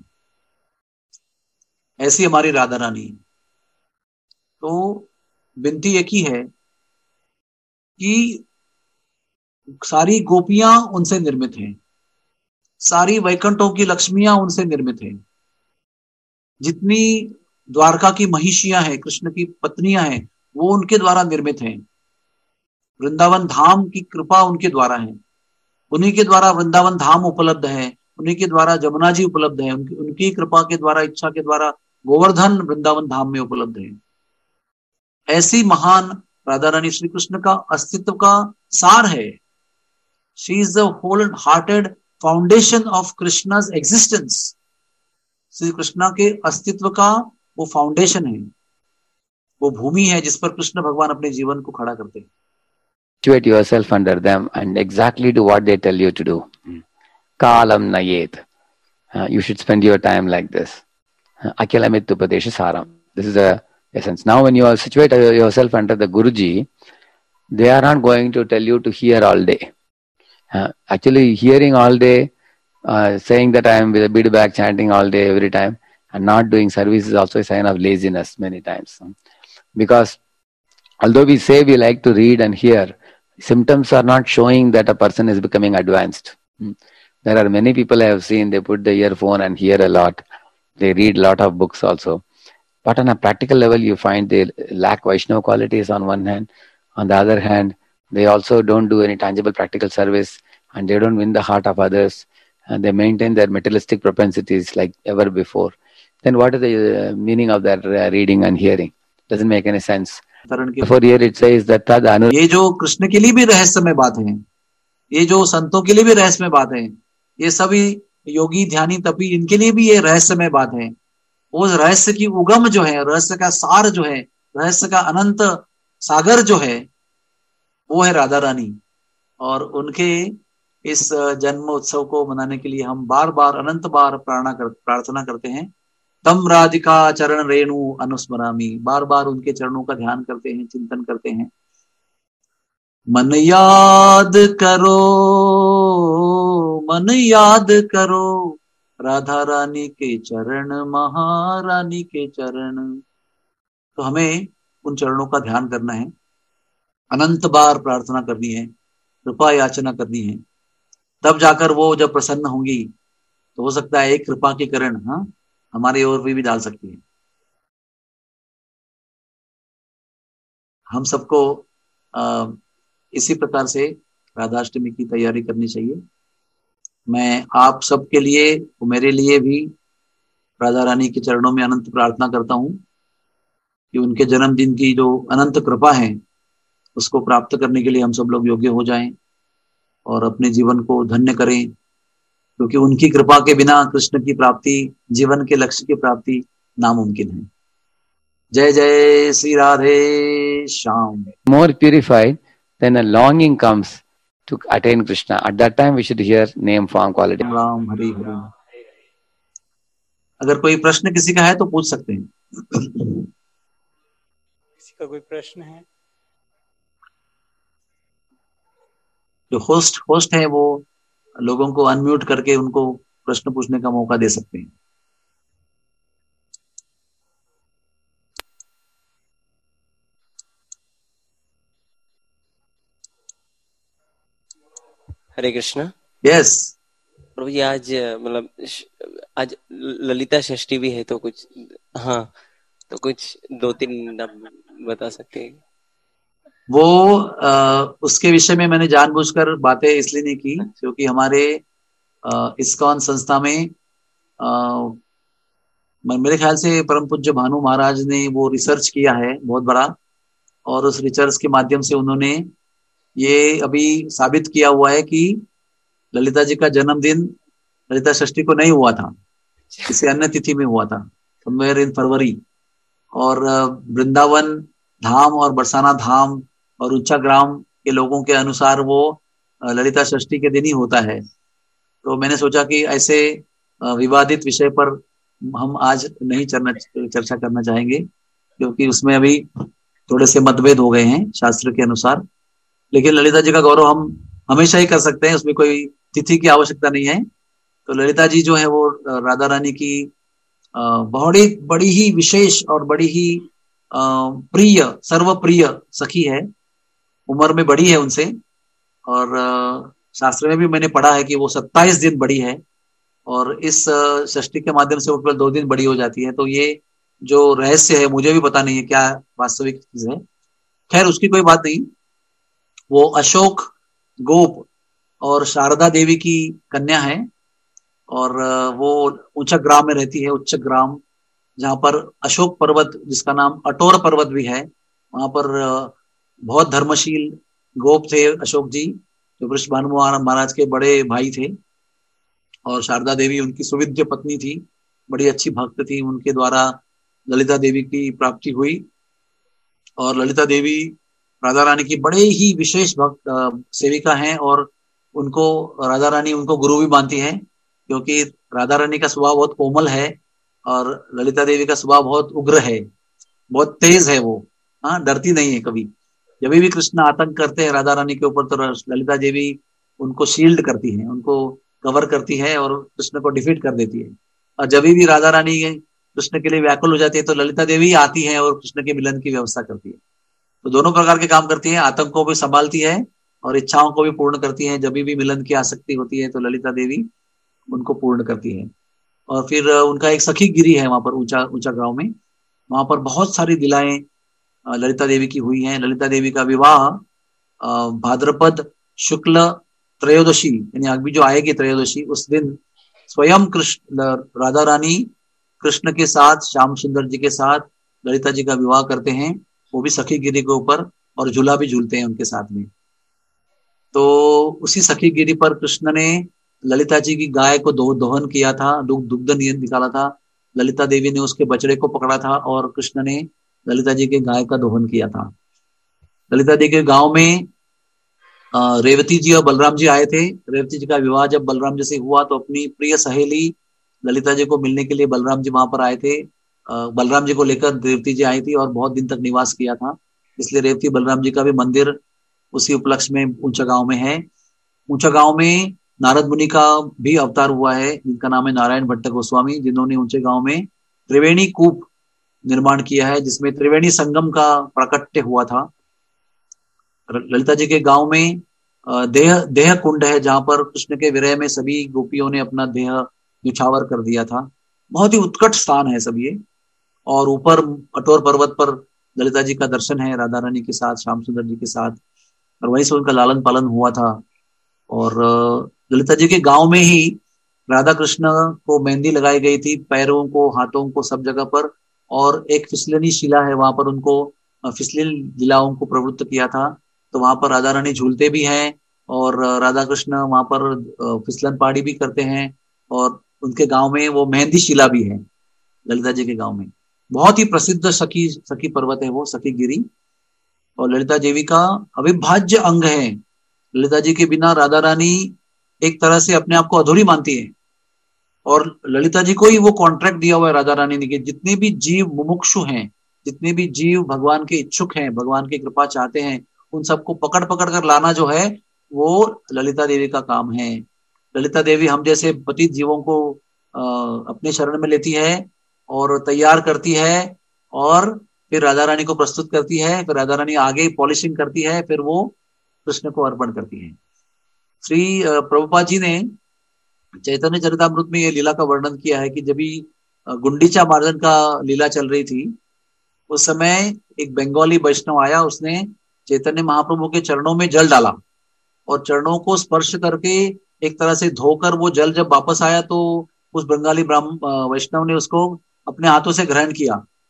ऐसी हमारी राधा रानी। तो विनती एक ही है कि सारी गोपियां उनसे निर्मित हैं, सारी वैकुंठों की लक्ष्मियां उनसे निर्मित हैं, जितनी द्वारका की महिषियां हैं, कृष्ण की पत्नियां हैं, वो उनके द्वारा निर्मित हैं। वृंदावन धाम की कृपा उनके द्वारा है, उन्हीं के द्वारा वृंदावन धाम उपलब्ध है, उन्हीं के द्वारा जमुना जी उपलब्ध है, उनकी उनकी कृपा के द्वारा, इच्छा के द्वारा गोवर्धन वृंदावन धाम में उपलब्ध है। ऐसी महान राधा रानी श्री कृष्ण का अस्तित्व का सार है। She is the whole hearted foundation of Krishna's existence. Shri Krishna के अस्तित्व का वो फाउंडेशन है, वो भूमि है जिस पर कृष्ण भगवान अपने जीवन को खड़ा करते हैं। Situate yourself under them and exactly do what they tell you to do. Kalam nayet. Uh, you should spend your time like this. Akhilamit upadesha saram. This is the essence. Now when you are situate yourself under the Guruji, they are not going to tell you to hear all day. Uh, actually hearing all day, uh, saying that I am with a bead bag chanting all day every time and not doing service is also a sign of laziness many times. Because although we say we like to read and hear, symptoms are not showing that a person is becoming advanced. There are many people I have seen, they put the earphone and hear a lot. They read a lot of books also. But on a practical level, you find they lack Vaishnava qualities on one hand. On the other hand, they also don't do any tangible practical service and they don't win the heart of others. And they maintain their materialistic propensities like ever before. Then what is the meaning of that reading and hearing? Doesn't make any sense. Therefore here it says that tad anu. ये जो कृष्ण के लिए भी रहस्यमय बात है, ये जो संतों के लिए भी रहस्यमय बात है, ये सभी योगी ध्यानी तपी इनके लिए भी ये रहस्यमय बात है। उस रहस्य की उगम जो है, रहस्य का सार जो है, रहस्य का अनंत सागर जो है, वो है राधा रानी। और उनके इस जन्म उत्सव को मनाने के लिए हम बार बार अनंत बार प्रार्थना कर, प्रार्थना करते हैं, तम राधिका चरण रेणु अनुस्मरामी। बार बार उनके चरणों का ध्यान करते हैं, चिंतन करते हैं। मन याद करो, मन याद करो, राधा रानी के चरण, महारानी के चरण। तो हमें उन चरणों का ध्यान करना है, अनंत बार प्रार्थना करनी है, कृपा याचना करनी है। तब जाकर वो जब प्रसन्न होंगी तो हो सकता है एक कृपा की किरण हाँ हमारी ओर भी, भी डाल सकती है। हम सबको आ, इसी प्रकार से राधाष्टमी की तैयारी करनी चाहिए। मैं आप सबके लिए, मेरे लिए भी राधा रानी के चरणों में अनंत प्रार्थना करता हूं कि उनके जन्मदिन की जो अनंत कृपा है उसको प्राप्त करने के लिए हम सब लोग योग्य हो जाएं और अपने जीवन को धन्य करें, क्योंकि उनकी कृपा के बिना कृष्ण की प्राप्ति, जीवन के लक्ष्य की प्राप्ति नामुमकिन है। जय जय Shri Radhe Shyam. More purified, then a longing comes to attain Krishna. At that time, we should hear name, form, quality. Ram Hari Hari. अगर कोई प्रश्न किसी का है तो पूछ सकते हैं। किसी का कोई प्रश्न है? जो होस्ट होस्ट है वो लोगों को अनम्यूट करके उनको प्रश्न पूछने का मौका दे सकते हैं। हरे कृष्णा। यस प्रभु जी, आज मतलब आज ललिता षष्ठी भी है, तो कुछ हाँ तो कुछ दो तीन आप बता सकते हैं? वो आ, उसके विषय में मैंने जानबूझकर बातें इसलिए नहीं की क्योंकि हमारे इस्कॉन संस्था में आ, मेरे ख्याल से परम पूज्य भानु महाराज ने वो रिसर्च किया है बहुत बड़ा, और उस रिसर्च के माध्यम से उन्होंने ये अभी साबित किया हुआ है कि ललिता जी का जन्मदिन ललिता षष्ठी को नहीं हुआ था, किसी अन्य तिथि में हुआ था, समवेयर इन फरवरी। और वृंदावन धाम और बरसाना धाम और ऊंचा ग्राम के लोगों के अनुसार वो ललिता षष्ठी के दिन ही होता है। तो मैंने सोचा कि ऐसे विवादित विषय पर हम आज नहीं चर्चा करना चाहेंगे क्योंकि उसमें अभी थोड़े से मतभेद हो गए हैं शास्त्र के अनुसार। लेकिन ललिता जी का गौरव हम हमेशा ही कर सकते हैं, उसमें कोई तिथि की आवश्यकता नहीं है। तो ललिता जी जो है वो राधा रानी की बड़ी बड़ी ही विशेष और बड़ी ही प्रिय सर्वप्रिय सखी है, उम्र में बड़ी है उनसे, और शास्त्र में भी मैंने पढ़ा है कि वो सत्ताईस दिन बड़ी है, और इस षष्ठी के माध्यम से वो केवल दो दिन बड़ी हो जाती है। तो ये जो रहस्य है मुझे भी पता नहीं है क्या वास्तविक चीज है। खैर उसकी कोई बात नहीं। वो अशोक गोप और शारदा देवी की कन्या है, और वो ऊंचा ग्राम में रहती है, उच्च ग्राम, जहां पर अशोक पर्वत जिसका नाम अटोर पर्वत भी है, वहां पर बहुत धर्मशील गोप थे अशोक जी, जो वृषभानु महाराज के बड़े भाई थे। और शारदा देवी उनकी सुविद्य पत्नी थी, बड़ी अच्छी भक्त थी, उनके द्वारा ललिता देवी की प्राप्ति हुई। और ललिता देवी राधा रानी की बड़े ही विशेष भक्त सेविका हैं, और उनको राधा रानी उनको गुरु भी मानती है क्योंकि राधा रानी का स्वभाव बहुत कोमल है और ललिता देवी का स्वभाव बहुत उग्र है, बहुत तेज है। वो हाँ डरती नहीं है कभी। जब भी कृष्ण आतंक करते हैं राधा रानी के ऊपर तो ललिता देवी उनको शील्ड करती है, उनको कवर करती है और कृष्ण को डिफीट कर देती है। और जब भी राधा रानी कृष्ण के लिए व्याकुल हो जाती है तो ललिता देवी आती है और कृष्ण के मिलन की व्यवस्था करती है। तो दोनों प्रकार के काम करती है, आतंक को भी संभालती है और इच्छाओं को भी पूर्ण करती है। जब भी मिलन की आसक्ति होती है तो ललिता देवी उनको पूर्ण करती है। और फिर उनका एक सखी गिरी है वहां पर ऊंचा ऊंचा गांव में, वहां पर बहुत सारी दिलाएं ललिता देवी की हुई हैं। ललिता देवी का विवाह भाद्रपद शुक्ल त्रयोदशी, यानी अभी जो आएगी त्रयोदशी, उस दिन स्वयं कृष्ण राधा रानी कृष्ण के साथ श्याम सुंदर जी के साथ ललिता जी का विवाह करते हैं, वो भी सखी गिरी के ऊपर, और झूला भी झूलते हैं उनके साथ में। तो उसी सखी गिरी पर कृष्ण ने ललिता जी की गाय को दो, दोहन किया था, दुग्ध दुग्ध निकाला था। ललिता देवी ने उसके बछड़े को पकड़ा था और कृष्ण ने ललिता जी के गाय का दोहन किया था। ललिता जी के गांव में रेवती जी और बलराम जी आए थे। रेवती जी का विवाह जब बलराम जी से हुआ तो अपनी प्रिय सहेली ललिता जी को मिलने के लिए बलराम जी वहां पर आए थे। बलराम जी को लेकर रेवती जी आई थी और बहुत दिन तक निवास किया था, इसलिए रेवती बलराम जी का भी मंदिर उसी उपलक्ष्य में ऊंचा गांव में है। ऊंचा गांव में नारद मुनि का भी अवतार हुआ है, जिनका नाम है नारायण भट्ट गोस्वामी, जिन्होंने ऊंचे गांव में त्रिवेणी कूप निर्माण किया है, जिसमें त्रिवेणी संगम का प्राकट्य हुआ था। ललिता जी के गांव में देह देह कुंड है, जहां पर कृष्ण के विरह में सभी गोपियों ने अपना देह न्यौछावर कर दिया था। बहुत ही उत्कट स्थान है सब ये। और ऊपर अटोर पर्वत पर ललिता जी का दर्शन है राधा रानी के साथ, श्याम सुंदर जी के साथ, और वहीं से उनका लालन पालन हुआ था। और ललिता जी के गांव में ही राधा कृष्ण को मेहंदी लगाई गई थी, पैरों को, हाथों को, सब जगह पर। और एक फिसलनी शिला है, वहां पर उनको फिसलन लीलाओं को प्रवृत्त किया था। तो वहां पर राधा रानी झूलते भी हैं और राधा कृष्ण वहां पर फिसलन पाड़ी भी करते हैं। और उनके गांव में वो मेहंदी शिला भी है ललिता जी के गांव में। बहुत ही प्रसिद्ध सखी सखी पर्वत है वो, सखी गिरी। और ललिता देवी का अविभाज्य अंग है। ललिता जी के बिना राधा रानी एक तरह से अपने आप को अधूरी मानती है, और ललिता जी को ही वो कॉन्ट्रैक्ट दिया हुआ है राधा रानी ने कि जितने भी जीव मुमुक्षु हैं, जितने भी जीव भगवान के इच्छुक हैं, भगवान की कृपा चाहते हैं, उन सबको पकड़ पकड़ कर लाना जो है वो ललिता देवी का काम है। ललिता देवी हम जैसे पतित जीवों को आ, अपने शरण में लेती है और तैयार करती है, और फिर राधा रानी को प्रस्तुत करती है, फिर राधा रानी आगे पॉलिशिंग करती है, फिर वो कृष्ण को अर्पण करती है। श्री प्रभुपाद जी ने चैतन्य चरितामृत में ये लीला का वर्णन किया है कि जब भी गुंडीचा मार्जन का लीला चल रही थी, उस समय एक बंगाली वैष्णव आया, उसने चैतन्य महाप्रभु के चरणों में जल डाला और चरणों को स्पर्श करके एक तरह से धोकर वो जल जब वापस आया तो उस बंगाली ब्राह्मण वैष्णव ने उसको अपने हाथों से ग्रहण किया।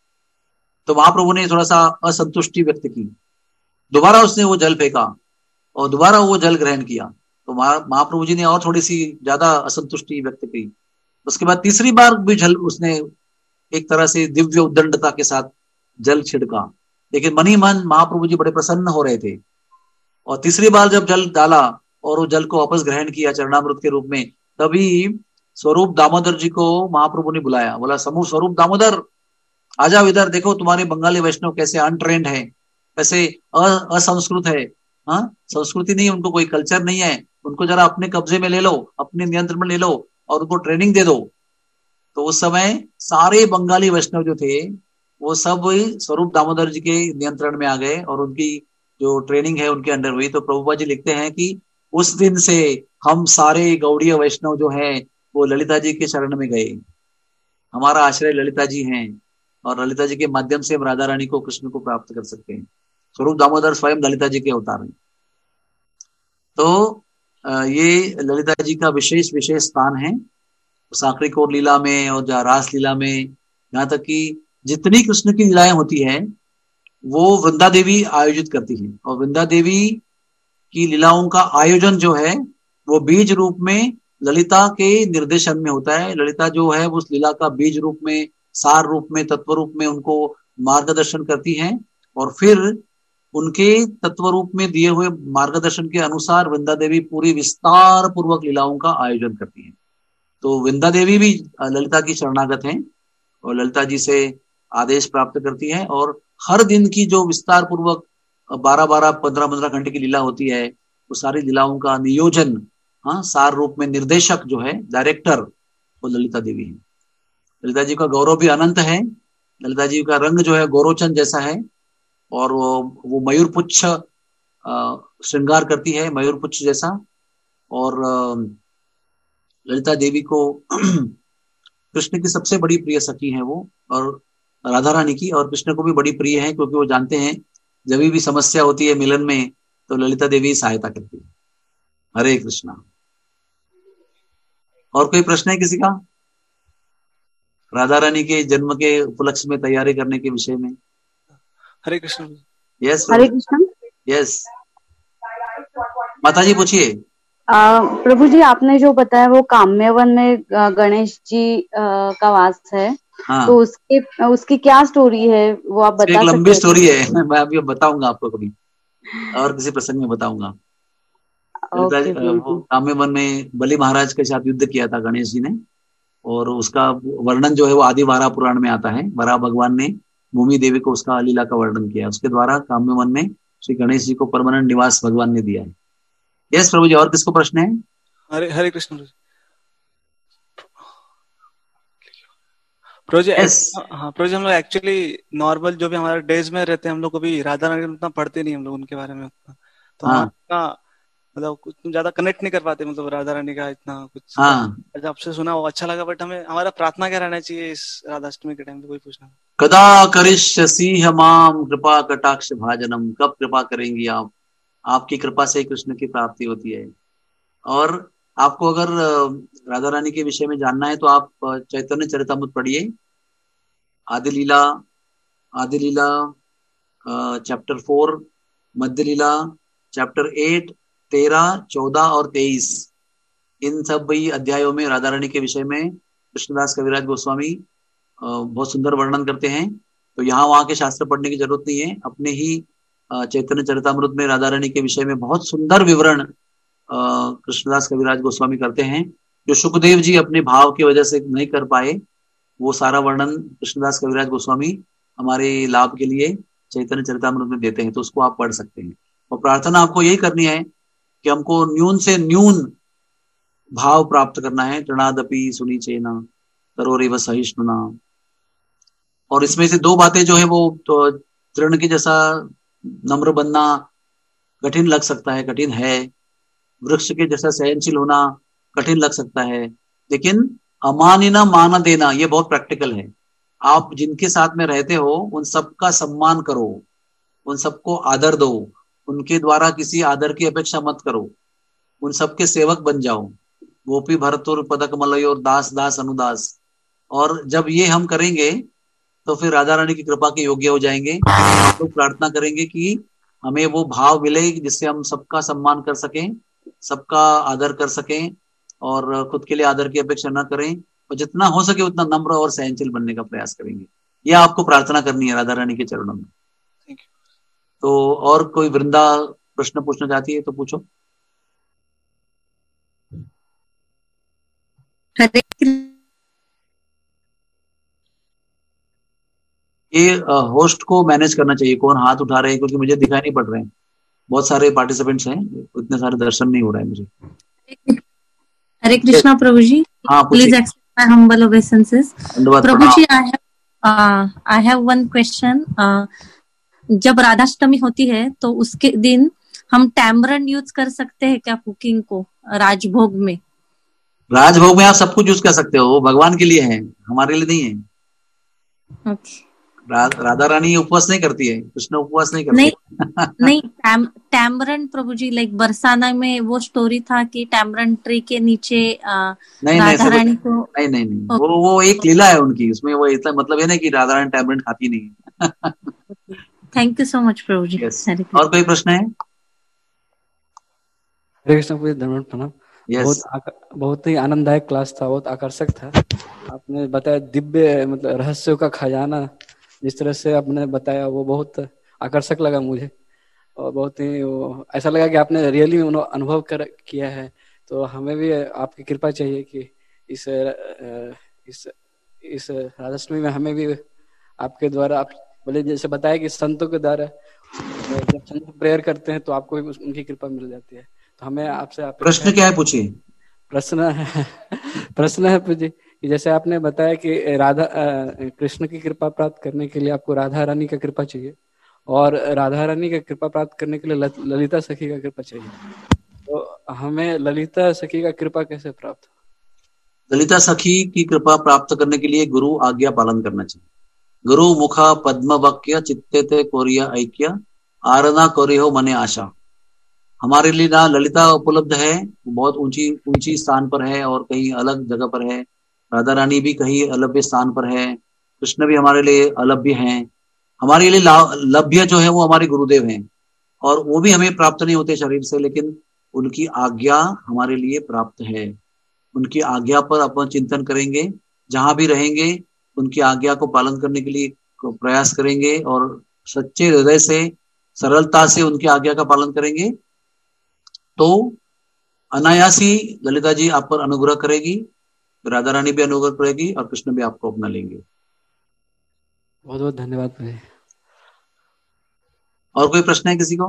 तो महाप्रभु ने थोड़ा सा असंतुष्टि व्यक्त की, दोबारा उसने वो जल फेंका और दोबारा वो जल ग्रहण किया, तो महाप्रभु जी ने और थोड़ी सी ज्यादा असंतुष्टि व्यक्त की। उसके बाद तीसरी बार भी जल उसने एक तरह से दिव्य उद्दंडता के साथ जल छिड़का, लेकिन मन ही मन महाप्रभु जी बड़े प्रसन्न हो रहे थे। और तीसरी बार जब जल डाला और वो जल को वापस ग्रहण किया चरणामृत के रूप में, तभी स्वरूप दामोदर जी को महाप्रभु ने बुलाया, बोला समूह स्वरूप दामोदर आ जाओ इधर, देखो तुम्हारे बंगाली वैष्णव कैसे अनट्रेंड है, कैसे असंस्कृत है, हाँ संस्कृति नहीं, उनको कोई कल्चर नहीं है, उनको जरा अपने कब्जे में ले लो, अपने नियंत्रण में ले लो और उनको ट्रेनिंग दे दो। तो उस समय सारे बंगाली वैष्णव जो थे वो सब स्वरूप दामोदर जी के नियंत्रण में आ गए और उनकी जो ट्रेनिंग है उनके अंडर हुई। तो प्रभुपाद जी लिखते हैं कि उस दिन से हम सारे गौड़ीय वैष्णव जो है वो ललिता जी के शरण में गए, हमारा आश्रय ललिता जी हैं और ललिता जी के माध्यम से हम राधा रानी को कृष्ण को प्राप्त कर सकते हैं। स्वरूप दामोदर स्वयं ललिता जी के अवतार हैं। तो ये ललिता जी का विशेष विशेष स्थान है साकरी कोर लीला में और रास लीला में, यहाँ तक कि जितनी कृष्ण की लीलाएं होती है वो वृंदा देवी आयोजित करती है, और वृंदा देवी की लीलाओं का आयोजन जो है वो बीज रूप में ललिता के निर्देशन में होता है। ललिता जो है उस लीला का बीज रूप में, सार रूप में, तत्व रूप में उनको मार्गदर्शन करती हैं, और फिर उनके तत्व रूप में दिए हुए मार्गदर्शन के अनुसार वृंदा देवी पूरी विस्तार पूर्वक लीलाओं का आयोजन करती है। तो वृंदा देवी भी ललिता की शरणागत हैं और ललिता जी से आदेश प्राप्त करती है, और हर दिन की जो विस्तार पूर्वक बारह बारह पंद्रह पंद्रह घंटे की लीला होती है वो सारी लीलाओं का नियोजन, हाँ सार रूप में निर्देशक जो है, डायरेक्टर, वो ललिता देवी है। ललिता जी का गौरव भी अनंत है। ललिता जी का रंग जो है गौरोचन जैसा है, और वो वो मयूरपुच्छ श्रृंगार करती है, मयूरपुच्छ जैसा। और ललिता देवी को कृष्ण की सबसे बड़ी प्रिय सखी है वो, और राधा रानी की, और कृष्ण को भी बड़ी प्रिय है क्योंकि वो जानते हैं जब भी समस्या होती है मिलन में तो ललिता देवी सहायता करती है। हरे कृष्णा। और कोई प्रश्न है किसी का राधा रानी के जन्म के उपलक्ष्य में तैयारी करने के विषय में? हरे कृष्ण। यस हरे कृष्ण। यस माता जी पूछिए। प्रभु जी आपने जो बताया वो काम्यवन में गणेश जी आ, का वास है, हाँ। तो उसके उसकी क्या स्टोरी है वो आप बता सकते हैं? एक लंबी स्टोरी है, मैं अभी बताऊंगा आपको, कभी और किसी प्रसंग में बताऊंगा। वो काम्यवन में बलि महाराज के साथ युद्ध किया था गणेश जी ने, और उसका वर्णन जो है वो आदि वारा पुराण में आता है। वराह भगवान ने भूमि देवी को उसका लीला का वर्णन किया, उसके द्वारा काम्यवन में श्री गणेश जी को परमानेंट निवास भगवान ने दिया है। यस प्रभु जी, और किसको प्रश्न है? हरे हरे कृष्ण प्रोजे। हाँ प्रोजे, हम लोग एक्चुअली नॉर्मल जो भी हमारे डेज में रहते हैं हम लोग कभी राधा रानी उतना पढ़ते नहीं हम लोग उनके बारे में उतना, तो हाँ। हमारा मतलब कुछ ज्यादा कनेक्ट नहीं कर पाते, मतलब राधा रानी का इतना कुछ। हाँ। आपसे सुना वो अच्छा लगा, बट हमें हमारा प्रार्थना क्या रहना चाहिए इस राधाष्टमी के टाइम पे? कोई पूछना। कदा करिष्यसि माम कृपा कटाक्ष भाजनम, कब कृपा करेंगी आप? आपकी कृपा से कृष्ण की प्राप्ति होती है। और आपको अगर राधा रानी के विषय में जानना है तो आप चैतन्य चरितामृत पढ़िए, Adi Lila, Adi Lila chapter four, Madhya Lila chapter eight, तेरह, चौदह और तेईस, इन सब भी अध्यायों में राधा रानी के विषय में कृष्णदास कविराज गोस्वामी बहुत सुंदर वर्णन करते हैं। तो यहाँ वहां के शास्त्र पढ़ने की जरूरत नहीं है, अपने ही चैतन्य चरितामृत में राधा रानी के विषय में बहुत सुंदर विवरण कृष्णदास कविराज गोस्वामी करते हैं, जो सुखदेव जी अपने भाव की वजह से नहीं कर पाए। वो सारा वर्णन कृष्णदास कविराज गोस्वामी हमारे लाभ के लिए चैतन्य चरितामृत में देते हैं, तो उसको आप पढ़ सकते हैं। और प्रार्थना आपको यही करनी है कि हमको न्यून से न्यून भाव प्राप्त करना है। तृणादपि सुनी चेना तरोरेव सहिष्णुना। और इसमें से दो बातें जो है वो तो तृण के जैसा नम्र बनना कठिन लग सकता है, कठिन है। वृक्ष के जैसा सहनशील होना कठिन लग सकता है, लेकिन अमानिना मान देना ये बहुत प्रैक्टिकल है। आप जिनके साथ में रहते हो उन सबका सम्मान करो, उन सबको आदर दो, उनके द्वारा किसी आदर की अपेक्षा मत करो, उन सबके सेवक बन जाओ। गोपी भरतुर पदक मलयोर दास दास अनुदास। और जब ये हम करेंगे तो फिर राधा रानी की कृपा के योग्य हो जाएंगे। तो प्रार्थना करेंगे कि हमें वो भाव मिले जिससे हम सबका सम्मान कर सकें, सबका आदर कर सकें और खुद के लिए आदर की अपेक्षा न करें, और जितना हो सके उतना नम्र और सहनशील बनने का प्रयास करेंगे। यह आपको प्रार्थना करनी है राधा रानी के चरणों में। तो और कोई वृंदा प्रश्न पूछना चाहती है तो पूछो। हरे ये होस्ट को मैनेज करना चाहिए कौन हाथ उठा रहे हैं, क्योंकि मुझे दिखाई नहीं पड़ रहे हैं। बहुत सारे पार्टिसिपेंट्स हैं, इतने सारे दर्शन नहीं हो रहा है मुझे। हरे कृष्णा प्रभु जी, हाँ, please accept my humble obeisances. प्रभु ji, I have I have one question. जब राधाष्टमी होती है तो उसके दिन हम टैमरन यूज कर सकते हैं क्या कुकिंग को राजभोग में? राजभोग में आप सब कुछ यूज कर सकते हो, वो भगवान के लिए है, हमारे लिए नहीं है। okay. रा, राधा रानी उपवास नहीं करती है, कृष्ण उपवास नहीं करते। नहीं नहीं टैम, टैमरन प्रभु जी, लाइक बरसाना में वो स्टोरी था कि टैमरन ट्री के नीचे आ, नहीं, राधा रानी को नहीं नहीं नहीं okay. वो वो एक लीला है उनकी, उसमें वो इतना मतलब है ना कि राधा रानी टैमरन खाती नहीं है। थैंक यू सो मच प्रभु जी। yes. और कोई प्रश्न है? हरे कृष्ण प्रभु, धन्यवाद प्रणाम। yes. बहुत बहुत ही आनंददायक क्लास था, बहुत आकर्षक था। आपने बताया दिव्य मतलब रहस्यों का खजाना, जिस तरह से आपने बताया वो बहुत आकर्षक लगा मुझे, और बहुत ही वो ऐसा लगा कि आपने रियली अनुभव कर किया है। तो हमें भी आपकी कृपा चाहिए कि इस इस इस राधाष्टमी में हमें भी आपके द्वारा, आप बोले जैसे बताया कि संतों के द्वारा जब संत प्रेयर करते हैं तो आपको भी उनकी कृपा मिल जाती है। तो हमें आपसे आप प्रश्न क्या है पूछिए। प्रश्न है प्रश्न है पूछिए कि जैसे आपने बताया कि राधा कृष्ण की कृपा प्राप्त करने के लिए आपको राधा रानी का कृपा चाहिए, और राधा रानी का कृपा प्राप्त करने के लिए ललिता सखी का कृपा चाहिए। तो हमें ललिता सखी का कृपा कैसे प्राप्त? ललिता सखी की कृपा प्राप्त करने के लिए गुरु आज्ञा पालन करना चाहिए। गुरु मुखा पद्म वाक्य चित्ते ते कोरिया ऐक्य आरना कोरे हो मने आशा। हमारे लिए ना ललिता उपलब्ध है, बहुत ऊंची ऊंची स्थान पर है और कहीं अलग जगह पर है। राधा रानी भी कहीं अलभ्य स्थान पर है, कृष्ण भी हमारे लिए अलभ्य हैं। हमारे लिए लभ्य जो है वो हमारे गुरुदेव हैं, और वो भी हमें प्राप्त नहीं होते शरीर से, लेकिन उनकी आज्ञा हमारे लिए प्राप्त है। उनकी आज्ञा पर अपन चिंतन करेंगे, जहां भी रहेंगे उनकी आज्ञा को पालन करने के लिए प्रयास करेंगे, और सच्चे हृदय से सरलता से उनकी आज्ञा का पालन करेंगे तो अनायासी ललिता जी आप पर अनुग्रह करेगी, राधा रानी भी अनुग्रह करेगी और कृष्ण भी आपको अपना लेंगे। बहुत बहुत धन्यवाद भाई। और कोई प्रश्न है किसी को?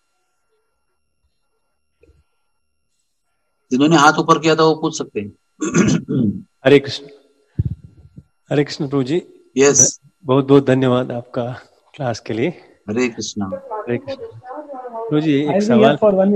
जिन्होंने हाथ ऊपर किया था वो पूछ सकते हैं। हरे कृष्ण। हरे कृष्ण प्रभु जी। यस, बहुत बहुत धन्यवाद आपका क्लास के लिए। हरे कृष्णा। हरे कृष्ण प्रभु जी, एक सवाल।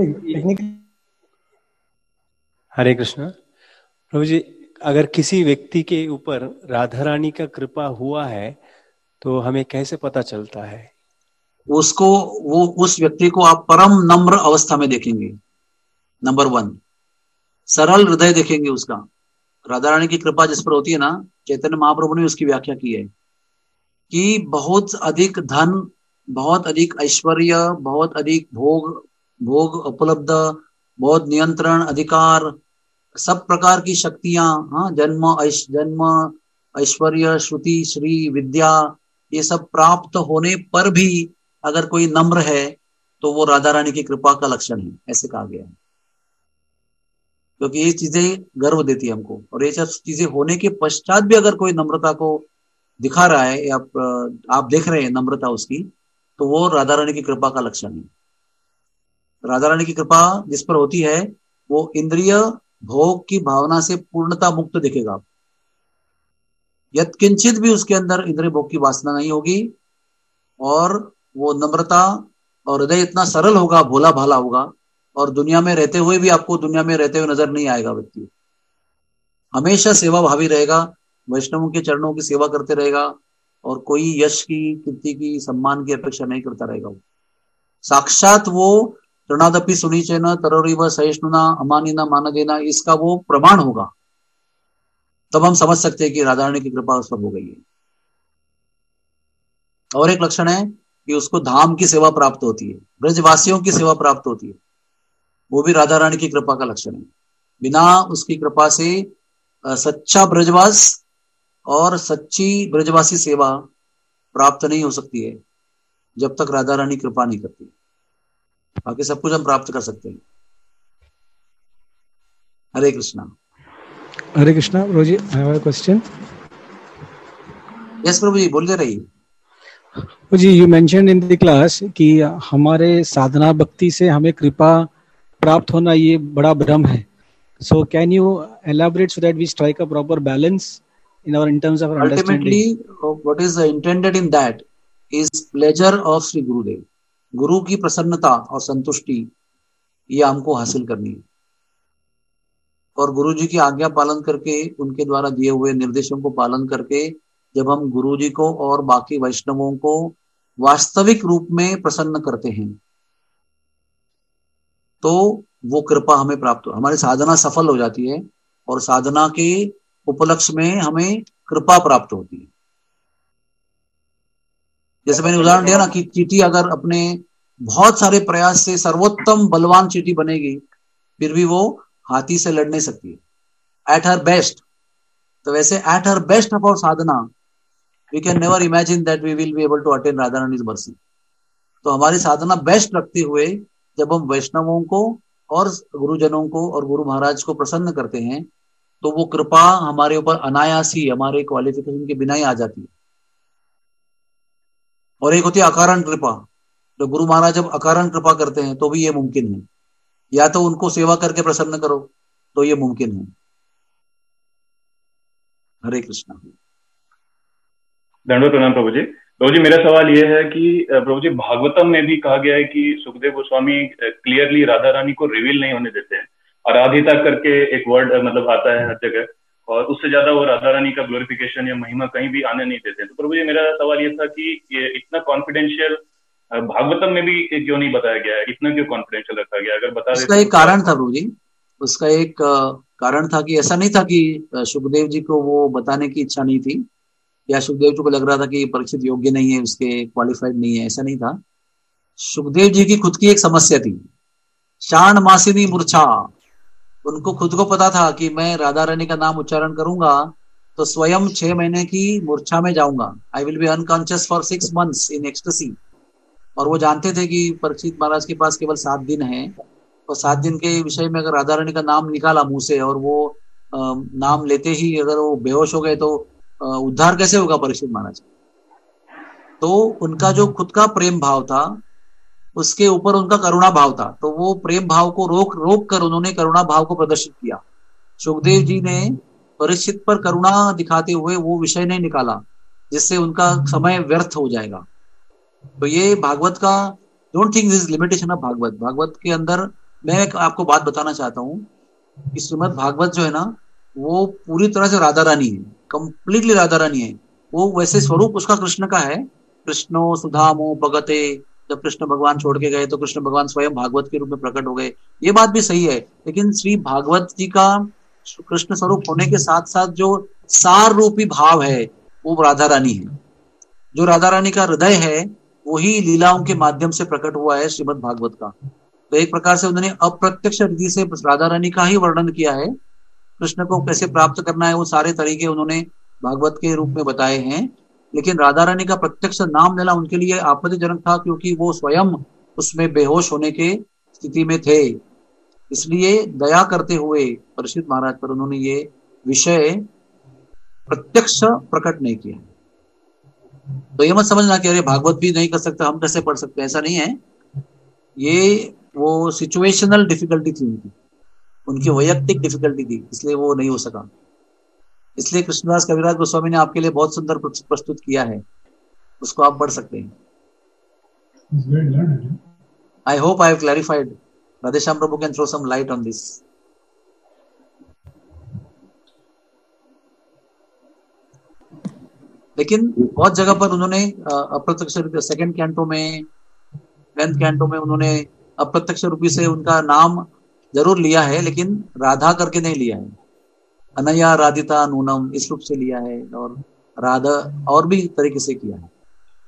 हरे कृष्ण प्रभु जी, अगर किसी व्यक्ति के ऊपर राधा रानी का कृपा हुआ है तो हमें कैसे पता चलता है? उसको वो उस व्यक्ति को आप परम नम्र अवस्था में देखेंगे। नंबर वन, सरल हृदय देखेंगे उसका। राधा रानी की कृपा जिस पर होती है ना, चैतन्य महाप्रभु ने उसकी व्याख्या की है कि बहुत अधिक धन, बहुत अधिक ऐश्वर्य, बहुत अधिक भोग भोग उपलब्ध, बहुत नियंत्रण, अधिकार, सब प्रकार की शक्तियां, हाँ, जन्म ऐश जन्म ऐश्वर्य, श्रुति, श्री, विद्या, ये सब प्राप्त होने पर भी अगर कोई नम्र है तो वो राधा रानी की कृपा का लक्षण है, ऐसे कहा गया है। क्योंकि ये चीजें गर्व देती है हमको, और ये सब चीजें होने के पश्चात भी अगर कोई नम्रता को दिखा रहा है या आप देख रहे हैं नम्रता उसकी, तो वो राधा रानी की कृपा का लक्षण है। राधा रानी की कृपा जिस पर होती है वो इंद्रिय भोग की भावना से पूर्णता मुक्त दिखेगा। यत्किंचित भी उसके अंदर इंद्रिय भोग की वासना नहीं होगी, और वो नम्रता और हृदय इतना सरल होगा, भोला भाला होगा, और दुनिया में रहते हुए भी आपको दुनिया में रहते हुए नजर नहीं आएगा व्यक्ति। हमेशा सेवा भावी रहेगा, वैष्णवों के चरणों की सेवा करते रहेगा, और कोई यश की, कीर्ति की, सम्मान की अपेक्षा नहीं करता रहेगा। वो साक्षात वो तृणादपि सुनीचेन तरोरिव सहिष्णुना अमानिना मान देना, इसका वो प्रमाण होगा। तब हम समझ सकते हैं कि राधा रानी की कृपा उस पर हो गई है। और एक लक्षण है कि उसको धाम की सेवा प्राप्त होती है, ब्रजवासियों की सेवा प्राप्त होती है, वो भी राधा रानी की कृपा का लक्षण है। बिना उसकी कृपा से सच्चा ब्रजवास और सच्ची ब्रजवासी सेवा प्राप्त नहीं हो सकती है, जब तक राधा रानी कृपा नहीं करती। बाकी सब कुछ हम प्राप्त कर सकते हैं। हरे कृष्णा। हरे कृष्णा। प्रभु ji, I have a question. Yes प्रभु जी, बोलते रहिए। प्रभु ji, you mentioned in the class कि हमारे साधना भक्ति से हमें कृपा प्राप्त होना ये बड़ा भ्रम है। So can you elaborate so that we strike a proper balance in our in terms of our ultimately understanding? what is intended in that is pleasure of Sri Gurudev. गुरु की प्रसन्नता और संतुष्टि ये हमको हासिल करनी है, और गुरु जी की आज्ञा पालन करके, उनके द्वारा दिए हुए निर्देशों को पालन करके जब हम गुरु जी को और बाकी वैष्णवों को वास्तविक रूप में प्रसन्न करते हैं, तो वो कृपा हमें प्राप्त हो, हमारी साधना सफल हो जाती है, और साधना के उपलक्ष्य में हमें कृपा प्राप्त होती है। जैसे मैंने उदाहरण दिया ना कि चींटी अगर अपने बहुत सारे प्रयास से सर्वोत्तम बलवान चींटी बनेगी, फिर भी वो हाथी से लड़ नहीं सकती है एट हर बेस्ट। तो वैसे at her best of our sadhana we can never imagine that we will be able to attain Radha Rani's mercy. तो हमारी साधना बेस्ट रखते हुए जब हम वैष्णवों को और गुरुजनों को और गुरु महाराज को प्रसन्न करते हैं, तो वो कृपा हमारे ऊपर अनायास ही, हमारे क्वालिफिकेशन के बिना ही आ जाती है। और एक होती है अकारण कृपा। तो गुरु महाराज जब अकारण कृपा करते हैं तो भी ये मुमकिन है, या तो उनको सेवा करके प्रसन्न करो तो ये मुमकिन है। हरे कृष्णा। दंडवत प्रणाम प्रभु जी। प्रभु जी, मेरा सवाल ये है कि प्रभु जी, भागवतम में भी कहा गया है कि सुखदेव गोस्वामी क्लियरली राधा रानी को रिवील नहीं होने देते हैं। आराधिता करके एक वर्ड मतलब आता है हर जगह, और उससे ज्यादा वो राधा रानी का ग्लोरिफिकेशन या महिमा कहीं भी आने नहीं देते हैं। तो प्रभु जी, मेरा सवाल ये था कि ये इतना कॉन्फिडेंशियल भागवतम में भी क्यों नहीं बताया गया है, इतना क्यों कॉन्फिडेंशियल रखा गया? अगर बता दें। उसका एक कारण था प्रभु जी, उसका एक कारण था कि ऐसा नहीं था कि सुखदेव जी को वो बताने की इच्छा नहीं थी, या सुखदेव जी को लग रहा था कि परीक्षित योग्य नहीं है, उसके क्वालिफाइड नहीं है, ऐसा नहीं था। सुखदेव जी की खुद की एक समस्या थी, शान मासिनी मूर्छा। उनको खुद को पता था कि मैं राधा रानी का नाम उच्चारण करूंगा तो स्वयं छह महीने की मूर्छा में जाऊंगा, I will be unconscious for six months in ecstasy. और वो जानते थे कि परीक्षित महाराज के पास केवल सात दिन है, और सात दिन के विषय में अगर राधा रानी का नाम निकाला मुंह से और वो आ, नाम लेते ही अगर वो बेहोश हो गए तो उद्धार कैसे होगा परीक्षित महाराज? तो उनका जो खुद का प्रेम भाव था, उसके ऊपर उनका करुणा भाव था, तो वो प्रेम भाव को रोक रोक कर उन्होंने करुणा भाव को प्रदर्शित किया। सुखदेव जी ने परीक्षित पर करुणा दिखाते हुए वो विषय नहीं निकाला जिससे उनका समय व्यर्थ हो जाएगा। तो ये भागवत का, don't think this limitation of Bhagavat. Bhagavat के अंदर मैं आपको बात बताना चाहता हूँ कि श्रीमद् भागवत जो है ना, वो पूरी तरह से राधा रानी है, कंप्लीटली राधा रानी है। वो वैसे स्वरूप उसका कृष्ण का है, कृष्णो सुधामो भगते। जब कृष्ण भगवान छोड़ के गए तो कृष्ण भगवान स्वयं भागवत के रूप में प्रकट हो गए, ये बात भी सही है। लेकिन श्री भागवत जी का कृष्ण स्वरूप होने के साथ साथ जो सार रूपी भाव है वो राधा रानी है। जो राधा रानी का हृदय है वही लीलाओं के माध्यम से प्रकट हुआ है श्रीमद् भागवत का। तो एक प्रकार से उन्होंने अप्रत्यक्ष रीति से राधा रानी का ही वर्णन किया है। कृष्ण को कैसे प्राप्त करना है वो सारे तरीके उन्होंने भागवत के रूप में बताए हैं। लेकिन राधा रानी का प्रत्यक्ष नाम लेना उनके लिए आपत्तिजनक था, क्योंकि वो स्वयं उसमें बेहोश होने के स्थिति में थे। इसलिए दया करते हुए परीक्षित महाराज पर उन्होंने ये विषय प्रत्यक्ष प्रकट नहीं किया। तो ये मत समझना कि अरे भागवत भी नहीं कर सकते, हम कैसे पढ़ सकते हैं, ऐसा नहीं है। ये वो सिचुएशनल डिफिकल्टी थी उनकी, उनकी वैयक्तिक डिफिकल्टी थी, इसलिए वो नहीं हो सका। इसलिए कृष्णदास कविराज गोस्वामी ने आपके लिए बहुत सुंदर प्रस्तुत किया है, उसको आप पढ़ सकते हैं। I hope I have clarified. Radheshyam प्रभु can throw some light on this. लेकिन बहुत जगह पर उन्होंने अप्रत्यक्ष सेकंड कैंटो में, टेंथ कैंटो में उन्होंने अप्रत्यक्ष रूपी से उनका नाम जरूर लिया है, लेकिन राधा करके नहीं लिया है। अनया राधिता नूनम इस रूप से लिया है, और राधा और भी तरीके से किया है।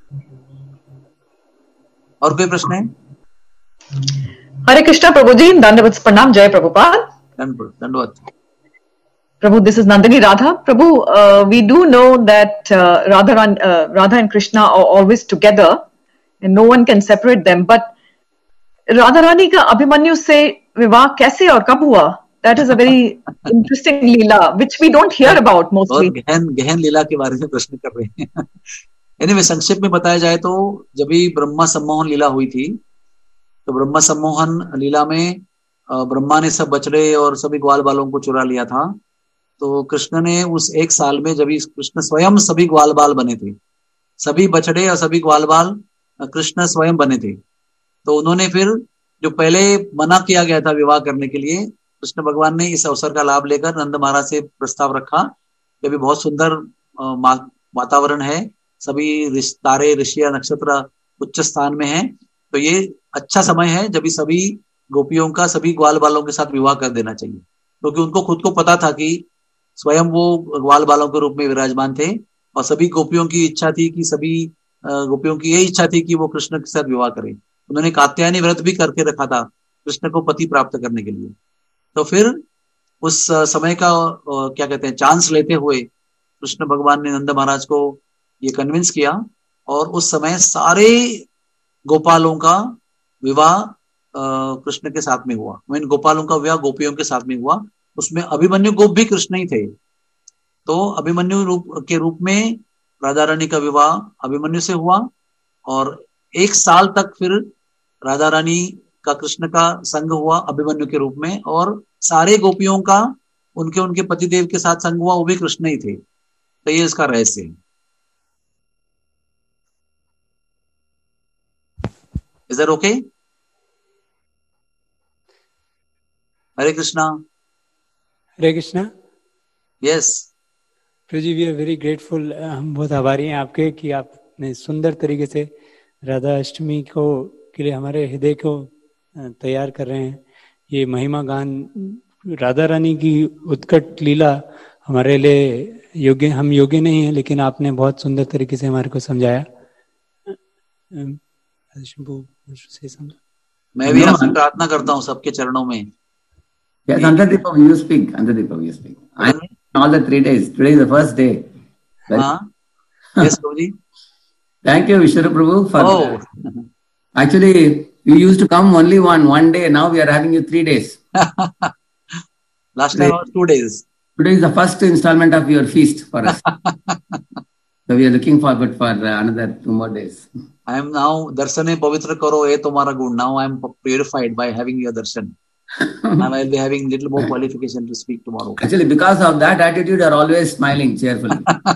और कोई प्रश्न है? हरे कृष्णा प्रभु जी, दंडवत प्रणाम, जय प्रभुपाद। दंडवत Prabhu, this is Nandini Radha. Prabhu, uh, we do know that uh, Radha, uh, Radha and Krishna are always together and no one can separate them. But Radha Rani का अभिमन्यु से विवाह कैसे और कब हुआ? That is a very interesting Leela which we don't hear about mostly. बहुत गहन गहन लीला के बारे में प्रश्न कर रहे हैं। anyway, संक्षेप में बताया जाए तो जब भी ब्रह्मा सम्मोहन लीला हुई थी, तो ब्रह्मा सम्मोहन लीला में ब्रह्मा ने सब बछड़े और सभी ग्वाल बालों को चुरा लिया था। तो कृष्ण ने उस एक साल में, जब कृष्ण स्वयं सभी ग्वाल बाल बने थे, सभी बछड़े और सभी ग्वाल बाल कृष्ण स्वयं बने थे, तो उन्होंने फिर जो पहले मना किया गया था विवाह करने के लिए, कृष्ण भगवान ने इस अवसर का लाभ लेकर नंद महाराज से प्रस्ताव रखा। ये भी बहुत सुंदर वातावरण है, सभी तारे ऋषि नक्षत्र उच्च स्थान में है, तो ये अच्छा समय है जब सभी गोपियों का सभी ग्वाल बालों के साथ विवाह कर देना चाहिए, क्योंकि तो उनको खुद को पता था कि स्वयं वो ग्वाल बालों के रूप में विराजमान थे, और सभी गोपियों की इच्छा थी कि सभी गोपियों की यही इच्छा थी कि वो कृष्ण के साथ विवाह करें। उन्होंने कात्यायनी व्रत भी करके रखा था कृष्ण को पति प्राप्त करने के लिए। तो फिर उस समय का क्या कहते हैं चांस लेते हुए कृष्ण भगवान ने नंद महाराज को ये कन्विंस किया, और उस समय सारे गोपालों का विवाह कृष्ण के साथ में हुआ। इन गोपालों का विवाह गोपियों के साथ में हुआ। उसमें अभिमन्यु गोप भी कृष्ण ही थे, तो अभिमन्यु रूप के रूप में राधा रानी का विवाह अभिमन्यु से हुआ, और एक साल तक फिर राधा रानी का कृष्ण का संग हुआ अभिमन्यु के रूप में, और सारे गोपियों का उनके उनके पतिदेव के साथ संग हुआ, वो भी कृष्ण ही थे। तो ये इसका रहस्य है। Is that okay? Hare Krishna. Hare Krishna. Yes प्रभु ji, we are very grateful. हम बहुत आभारी हैं आपके कि आपने सुंदर तरीके से राधा अष्टमी को के लिए हमारे हृदय को तैयार कर रहे हैं। ये महिमा गान राधा रानी की उत्कट लीला हमारे लिए योग्य, हम योग्य नहीं है, लेकिन आपने बहुत सुंदर तरीके से हमारे को समझाया। मैं भी आपसे प्रार्थना करता हूँ सबके चरणों में। Yes, Antadeep, you speak. Antadeep, you speak. I all the three days. Today is the first day. Huh? Yes, Prabhuji. Thank you, Vishnu Prabhu. For oh. Actually, you used to come only one one day. Now we are having you three days. Last time was two days. Today is the first installment of your feast for us. So we are looking forward for uh, another two more days. I am now darsane pavitra karo e tumhara gun. Now I am purified by having your darshan. And I will be having little more qualification to speak tomorrow. Actually, because of that attitude, you are always smiling cheerfully.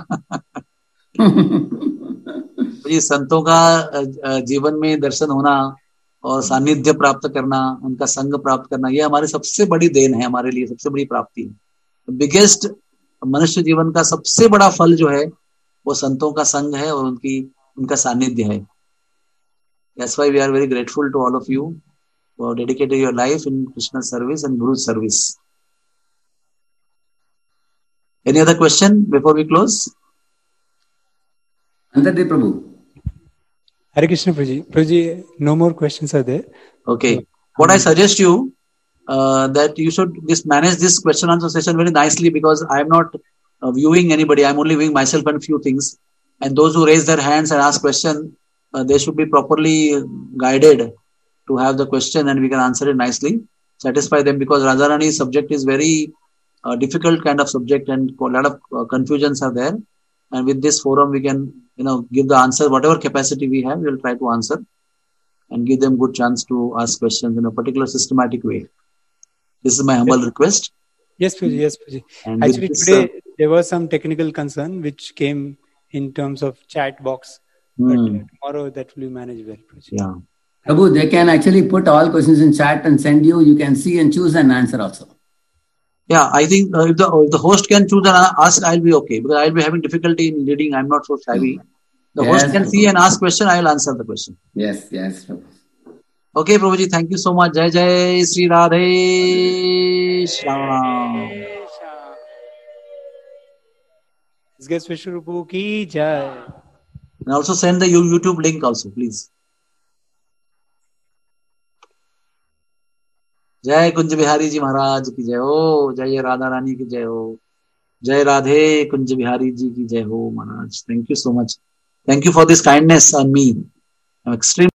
जी, संतों का जीवन में दर्शन होना और सानिध्य प्राप्त करना, उनका संग प्राप्त करना, ये हमारी सबसे बड़ी देन है, हमारे लिए सबसे बड़ी प्राप्ति है। बिगेस्ट मनुष्य जीवन का सबसे बड़ा फल जो है वो संतों का संग है और उनकी उनका सानिध्य है। That's why we are very grateful to all of you for dedicating your life in Krishna service and Guru service. Any other question before we close? Antadeep Prabhu. Hare Krishna Prabhuji. Prabhuji, no more questions are there. Okay. What I suggest you uh, that you should just manage this question answer session very nicely, because I am not uh, viewing anybody. I am only viewing myself and few things. And those who raise their hands and ask question, uh, they should be properly guided to have the question, and we can answer it nicely, satisfy them, because Radharani's subject is very uh, difficult kind of subject, and a lot of uh, confusions are there. And with this forum, we can, you know, give the answer, whatever capacity we have, we will try to answer and give them good chance to ask questions in a particular systematic way. This is my humble yes. request. Yes, Puji, yes, Puji. And actually, this, today uh, there was some technical concern which came in terms of chat box. Hmm. But uh, tomorrow that will be managed well, Puji. Yeah. Prabhu, they can actually put all questions in chat and send you. You can see and choose an answer also. Yeah, I think uh, if, the, if the host can choose and ask, I'll be okay, because I'll be having difficulty in leading. I'm not so savvy. The Yes, host can Prabhu. see and ask question, I will answer the question. Yes, yes, Prabhu. Okay, Prabhuji, thank you so much. Jai Jai Sri Radhe Shyam. Guest Vishwarupu ki jai. And also send the YouTube link also, please. जय कुंज बिहारी जी महाराज की जय हो, जय राधा रानी की जय हो, जय राधे कुंज बिहारी जी की जय हो महाराज. Thank you so much. Thank you for this kindness on me. I'm extremely